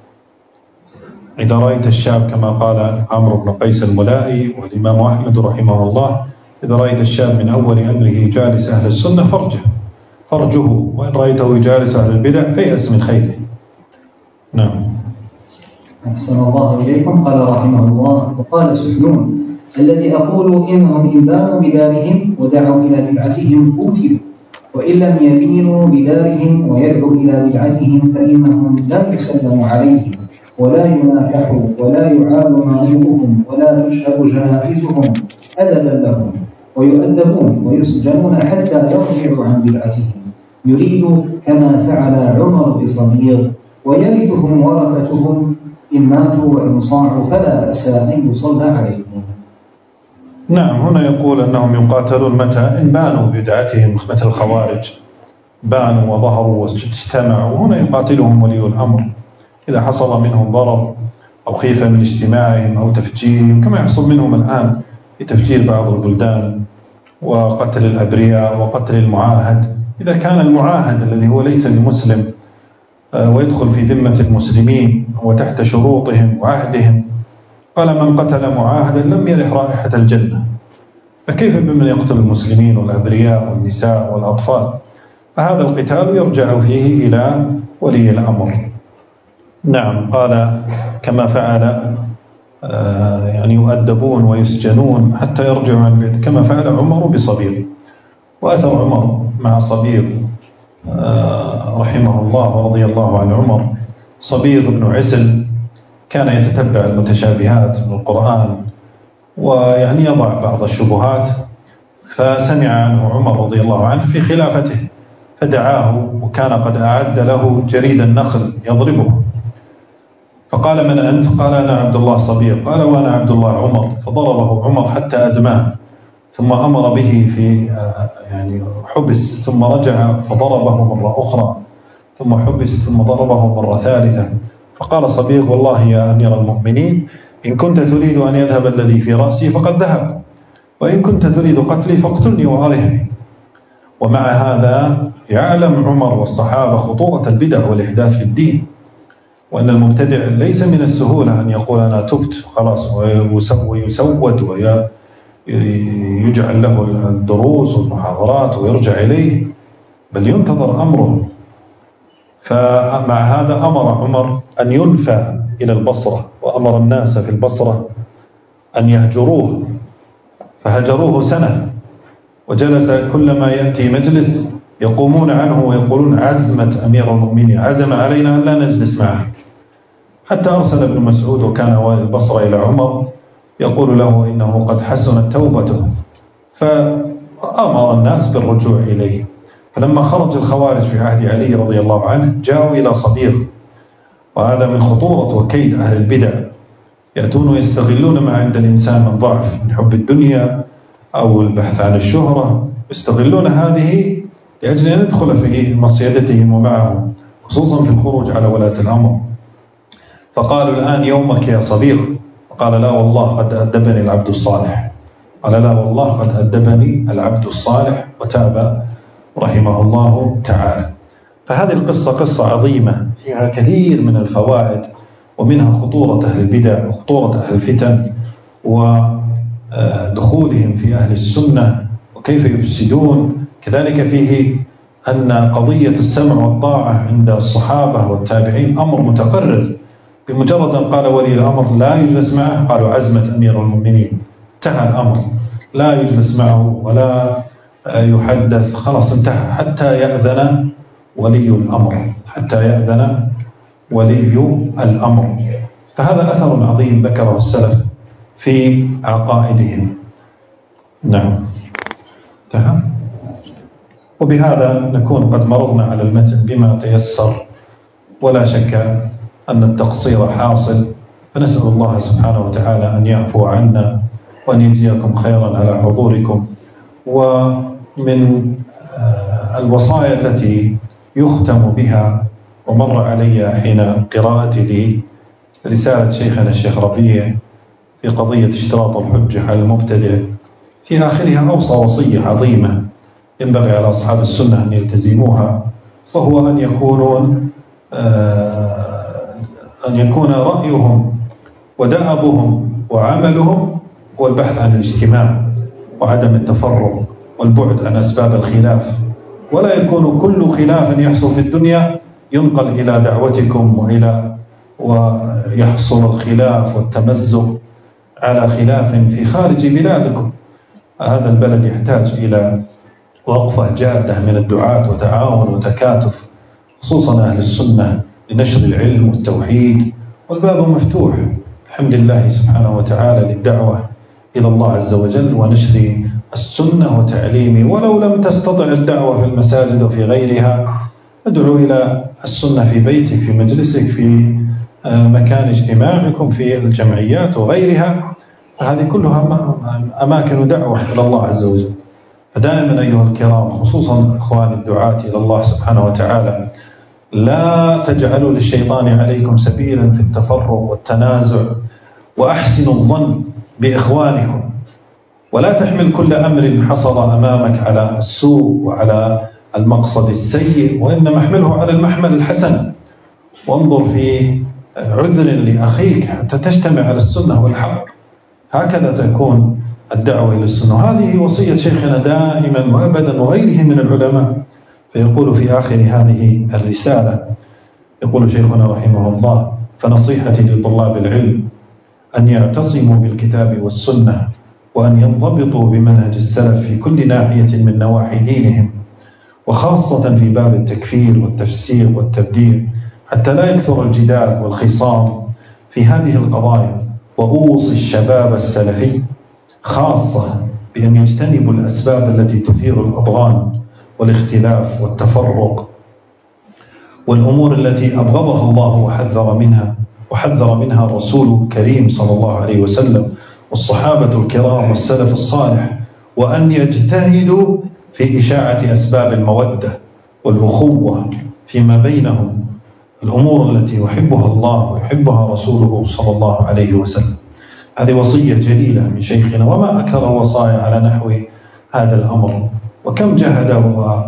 S2: إذا رأيت الشاب كما قال عمرو بن قيس الملائي والإمام أحمد رحمه الله: إذا رأيت الشاب من أول أمره جالس أهل السنة فرجه، وإن رأيته جالس أهل البدع فيأس من خيره. نعم.
S1: أحسن الله إليكم. قال رحمه الله: وقال سحنون: الذي أقول إنهم إن بانوا بدارهم ودعوا إلى بدعتهم قتلوا، وإن لم يدينوا بدارهم ويدعوا إلى بدعتهم فإنهم لا يسلم عليهم ولا يناكحوا ولا يعاد مالكهم ولا تشهد جنائزهم أدبا لهم، ويؤدبون ويسجنون حتى يرجعوا عن بدعتهم. يريد كما فعل عمر بصبيغ، ويرثهم ورثتهم إن ماتوا وإن صاعوا فلا بأس أن يصلى عليهم.
S2: نعم، هنا يقول أنهم يقاتلون متى؟ إن بانوا بدعتهم، مثل الخوارج بانوا وظهروا واجتمعوا، هنا يقاتلهم ولي الأمر إذا حصل منهم ضرر أو خيفة من اجتماعهم أو تفجيرهم، كما يحصل منهم الآن بتفجير بعض البلدان وقتل الأبرياء وقتل المعاهد. إذا كان المعاهد الذي هو ليس بمسلم ويدخل في ذمة المسلمين وتحت شروطهم وعهدهم، قال: من قتل معاهدا لم يرح رائحة الجنة، فكيف بمن يقتل المسلمين والأبرياء والنساء والأطفال؟ فهذا القتال يرجع فيه إلى ولي الأمر. نعم، قال كما فعل يعني يؤدبون ويسجنون حتى يرجعوا عن البدع، كما فعل عمر بصبيغ. وأثر عمر مع صبيغ رحمه الله ورضي الله عن عمر. صبيغ بن عسل كان يتتبع المتشابهات من القرآن ويعني يضع بعض الشبهات، فسمع عنه عمر رضي الله عنه في خلافته فدعاه، وكان قد أعد له جريد النخل يضربه، فقال: من أنت؟ قال: أنا عبد الله صبيغ. قال: وأنا عبد الله عمر. فضربه عمر حتى أدماه، ثم أمر به في يعني حبس، ثم رجع فضربه مرة أخرى، ثم حبس، ثم ضربه مرة ثالثة. فقال صبيغ: والله يا أمير المؤمنين، إن كنت تريد أن يذهب الذي في رأسي فقد ذهب، وإن كنت تريد قتلي فاقتلني وأرحني. ومع هذا يعلم عمر والصحابة خطورة البدع والإحداث في الدين، وأن المبتدع ليس من السهولة أن يقول أنا تبت خلاص ويسود ويجعل له الدروس والمحاضرات ويرجع إليه، بل ينتظر أمره. فمع هذا أمر عمر أن ينفى إلى البصرة، وأمر الناس في البصرة أن يهجروه، فهجروه سنة، وجلس كلما يأتي مجلس يقومون عنه ويقولون: عزمة أمير المؤمنين، عزم علينا أن لا نجلس معه. حتى أرسل ابن مسعود وكان والي البصرة إلى عمر يقول له إنه قد حسنت توبته، فأمر الناس بالرجوع إليه. فلما خرج الخوارج في عهد علي رضي الله عنه جاءوا إلى صبيغ، وهذا من خطورة وكيد أهل البدع، يأتون ويستغلون ما عند الإنسان من ضعف، من حب الدنيا أو البحث عن الشهرة، يستغلون هذه لأجل أن يدخل في مصيدتهم ومعهم، خصوصا في الخروج على ولاة الأمر. فقالوا: الآن يومك يا صبيغ. قال: لا والله، قد أدبني العبد الصالح. قال لا والله قد أدبني العبد الصالح وتاب رحمه الله تعالى. فهذه القصة قصة عظيمة فيها كثير من الفوائد، ومنها خطورة أهل البدع وخطورة أهل الفتن ودخولهم في أهل السنة وكيف يفسدون. كذلك فيه أن قضية السمع والطاعة عند الصحابة والتابعين أمر متقرر، بمجرد أن قال ولي الأمر لا يجلس معه قالوا عزمة أمير المؤمنين، انتهى الأمر، لا يجلس معه ولا يحدث، خلاص انتهى حتى يأذن ولي الأمر، حتى يأذن ولي الأمر. فهذا أثر عظيم ذكره السلف في عقائدهم. نعم انتهى. وبهذا نكون قد مررنا على المتن بما تيسر، ولا شك أن التقصير حاصل، فنسأل الله سبحانه وتعالى أن يعفو عنا وأن يجزيكم خيرا على حضوركم. ومن الوصايا التي يختم بها، ومر علي حين قراءتي لرسالة شيخنا الشيخ ربيع في قضية اشتراط الحجة على المبتدع، في آخرها أوصى وصية عظيمة ينبغي على أصحاب السنة أن يلتزموها، وهو أن يكون رأيهم ودأبهم وعملهم هو البحث عن الاجتماع وعدم التفرق والبعد عن أسباب الخلاف، ولا يكون كل خلاف يحصل في الدنيا ينقل إلى دعوتكم ويحصل الخلاف والتمزق على خلاف في خارج بلادكم. هذا البلد يحتاج إلى وقفة جادة من الدعاة وتعاون وتكاتف، خصوصا أهل السنة، لنشر العلم والتوحيد، والباب مفتوح بحمد الله سبحانه وتعالى للدعوة إلى الله عز وجل ونشر السنة وتعليمه. ولو لم تستطع الدعوة في المساجد وفي غيرها، ادعو إلى السنة في بيتك، في مجلسك، في مكان اجتماعكم، في الجمعيات وغيرها. هذه كلها أماكن دعوة إلى الله عز وجل. فدائما أيها الكرام، خصوصا إخوان الدعاة إلى الله سبحانه وتعالى، لا تجعلوا للشيطان عليكم سبيلا في التفرق والتنازع، وأحسنوا الظن بإخوانكم، ولا تحمل كل أمر حصل أمامك على السوء وعلى المقصد السيء، وإنما احمله على المحمل الحسن، وانظر في عذر لأخيك حتى تجتمع على السنة والحق. هكذا تكون الدعوة إلى السنة. هذه وصية شيخنا دائما وأبدا وغيره من العلماء. فيقول في آخر هذه الرسالة، يقول شيخنا رحمه الله: فنصيحتي لطلاب العلم أن يعتصموا بالكتاب والسنة، وأن ينضبطوا بمنهج السلف في كل ناحية من نواحي دينهم، وخاصة في باب التكفير والتفسير والتبديع، حتى لا يكثر الجدال والخصام في هذه القضايا. وأوصي الشباب السلفي خاصة بأن يجتنبوا الأسباب التي تثير الأضغان والاختلاف والتفرق، والأمور التي أبغضها الله وحذر منها الرسول الكريم صلى الله عليه وسلم والصحابة الكرام والسلف الصالح، وأن يجتهدوا في إشاعة أسباب المودة والأخوة فيما بينهم، الأمور التي يحبها الله ويحبها رسوله صلى الله عليه وسلم. هذه وصية جليلة من شيخنا، وما أكثر الوصايا على نحو هذا الأمر، وكم جهد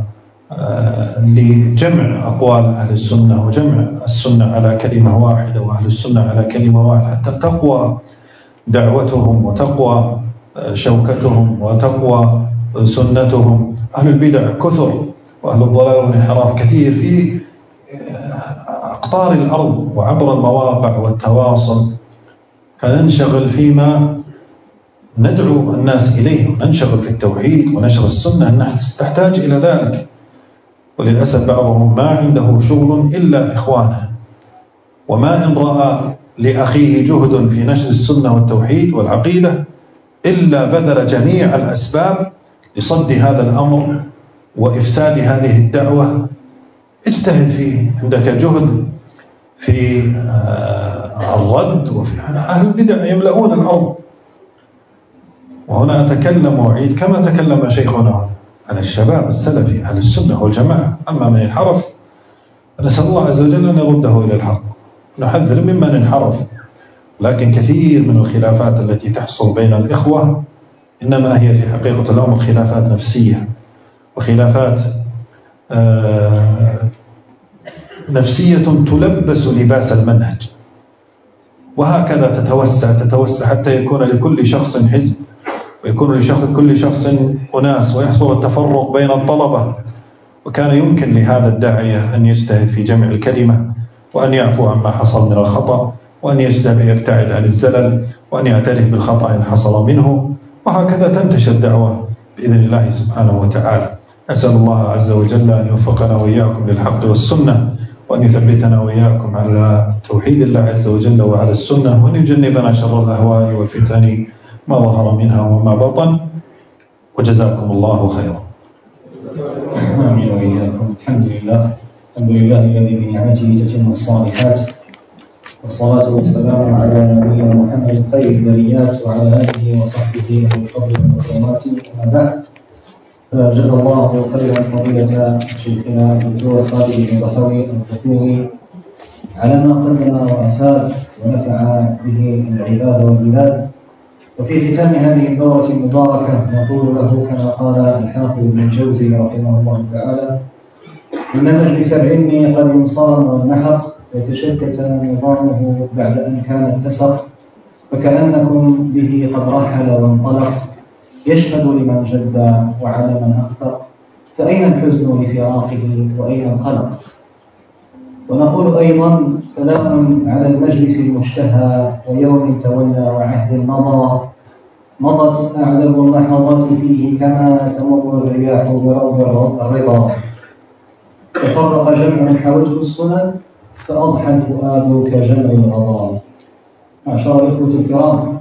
S2: لجمع أقوال أهل السنة وجمع السنة على كلمة واحدة وأهل السنة على كلمة واحدة، حتى تقوى دعوتهم وتقوى شوكتهم وتقوى سنتهم. أهل البدع كثر، وأهل الضلال والانحراف كثير في أقطار الأرض وعبر المواقع والتواصل، فننشغل فيما ندعو الناس إليه، وننشغل في التوحيد ونشر السنة، أنها تحتاج إلى ذلك. وللأسف بعضهم ما عنده شغل إلا إخوانه، وما إن رأى لأخيه جهد في نشر السنة والتوحيد والعقيدة إلا بذل جميع الأسباب لصد هذا الأمر وإفساد هذه الدعوة. اجتهد فيه، عندك جهد في الرد، وفي أهل البدع يملؤون الأرض. وهنا أتكلم وأعيد كما تكلم شيخنا عن الشباب السلفي أهل السنة والجماعة. أما من انحرف نسأل الله عز وجل أن يرده إلى الحق، نحذر ممن انحرف. لكن كثير من الخلافات التي تحصل بين الإخوة إنما هي في حقيقة الأمر خلافات نفسية، وخلافات نفسية تلبس لباس المنهج، وهكذا تتوسع حتى يكون لكل شخص حزب، ويكون لكل شخص أناس، ويحصل التفرق بين الطلبة. وكان يمكن لهذا الداعية أن يجتهد في جمع الكلمة، وأن يعفو عما حصل من الخطأ، وأن يبتعد عن الزلل، وأن يعترف بالخطأ إن حصل منه، وهكذا تنتشر الدعوة بإذن الله سبحانه وتعالى. أسأل الله عز وجل أن يوفقنا وإياكم للحق والسنة، وأن يثبتنا وإياكم على توحيد الله عز وجل وعلى السنة، وأن يجنبنا شر الأهواء والفتن ما ظهر منها وما بطن. وجزاكم الله خيرا.
S1: آمين وإياكم. الحمد لله الذي بنعمته تتم الصالحات، والصلاة والسلام على نبينا محمد خير البريات وعلى آله وصحبه أهل الفضل والمكرمات. أما بعد، فجزا الله خيرا فضيلة شيخنا الدكتور خالد بن ضحوي الدكتوري على ما قدم وأفاد ونفع به العباد والبلاد. وفي ختام هذه الدورة المباركة نقول له كما قال الحافظ ابن الجوزي رحمه الله تعالى: إن مجلس العلم قد انصرم والنحق، وتشتت نظامه بعد أن كان اتسق، فكأنكم به قد رحل وانطلق، يشهد لمن جد وعلى من أخطأ، فأين الحزن لفراقه وأين القلق؟ ونقول أيضا: سلام على المجلس المشتهى، ويوم تولى وعهد مضى، مضت أعذب اللحظات فيه كما تمر الرياح بروض الرضا، تفرق جمع حوته السنن، فأضحى الفؤاد كجمع الغضا. معشر الإخوة الكرام،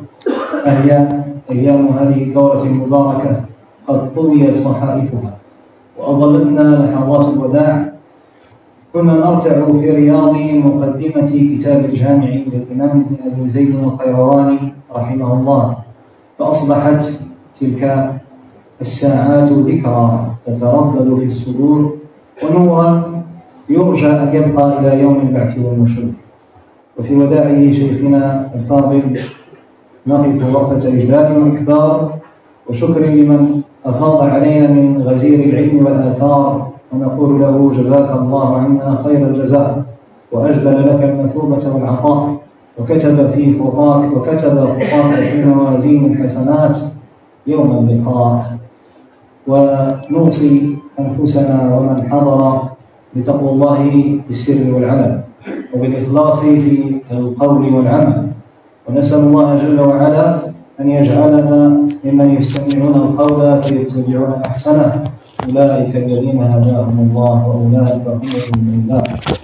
S1: أيام هذه الدورة المباركة قد طويت صحائفها وأظلتنا لحظات الوداع. كنا نرتع في رياض مقدمة كتاب الجامع للإمام ابن أبي زيد القيرواني رحمه الله، فأصبحت تلك الساعات ذكرى تتردد في الصدور، ونورا يرجى أن يبقى إلى يوم البعث والنشور. وفي وداعه شيخنا الفاضل نقف وقفة إجلال وإكبار وشكر لمن أفاض علينا من غزير العلم والآثار، ونقول له: جزاك الله عنا خير الجزاء، وأجزل لك المثوبة والعطاء، وكتب خطاك في موازين الحسنات يوم اللقاء. ونوصي أنفسنا ومن حضر بتقوى الله بالسر والعلن، وبالإخلاص في القول والعمل، ونسأل الله جل وعلا أن يجعلنا ممن يستمعون القول فيتبعون أحسنه، أولئك الذين هداهم الله وأولئك هم المؤمنون.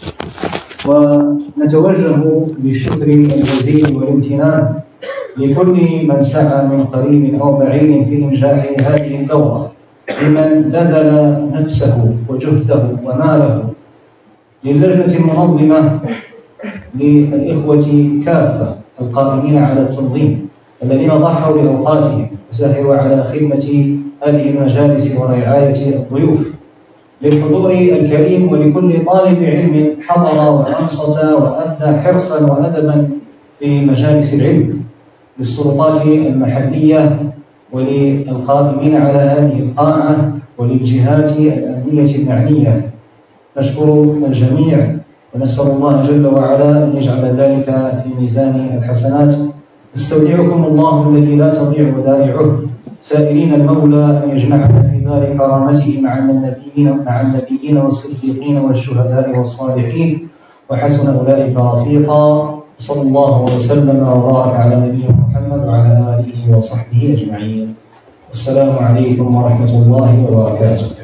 S1: ونتوجه بالشكر الجزيل والامتنان لكل من سعى من قريب أو بعيد في إنجاح هذه الدورة، لمن بذل نفسه وجهده وماله، للجنة المنظمة، للإخوة كافة القائمين على التنظيم الذين ضحوا بأوقاتهم وسهروا على خدمة هذه المجالس ورعاية الضيوف، للحضور الكريم، ولكل طالب علم حضر وأنصت وأبدى حرصا وأدبا في مجالس العلم، للسلطات المحلية وللقائمين على هذه القاعة وللجهات الأمنية المعنية. نشكر الجميع ونسأل الله جل وعلا أن يجعل ذلك في ميزان الحسنات. استودعكم الله الذي لا تضيع ودائعه، سائلين المولى أن يجمعنا في دار كرامته مع النبيين والصديقين والشهداء والصالحين، وحسن أولئك رفيقا. صلى الله وسلم وبارك على نبينا محمد وعلى آله وصحبه أجمعين. السلام عليكم ورحمة الله وبركاته.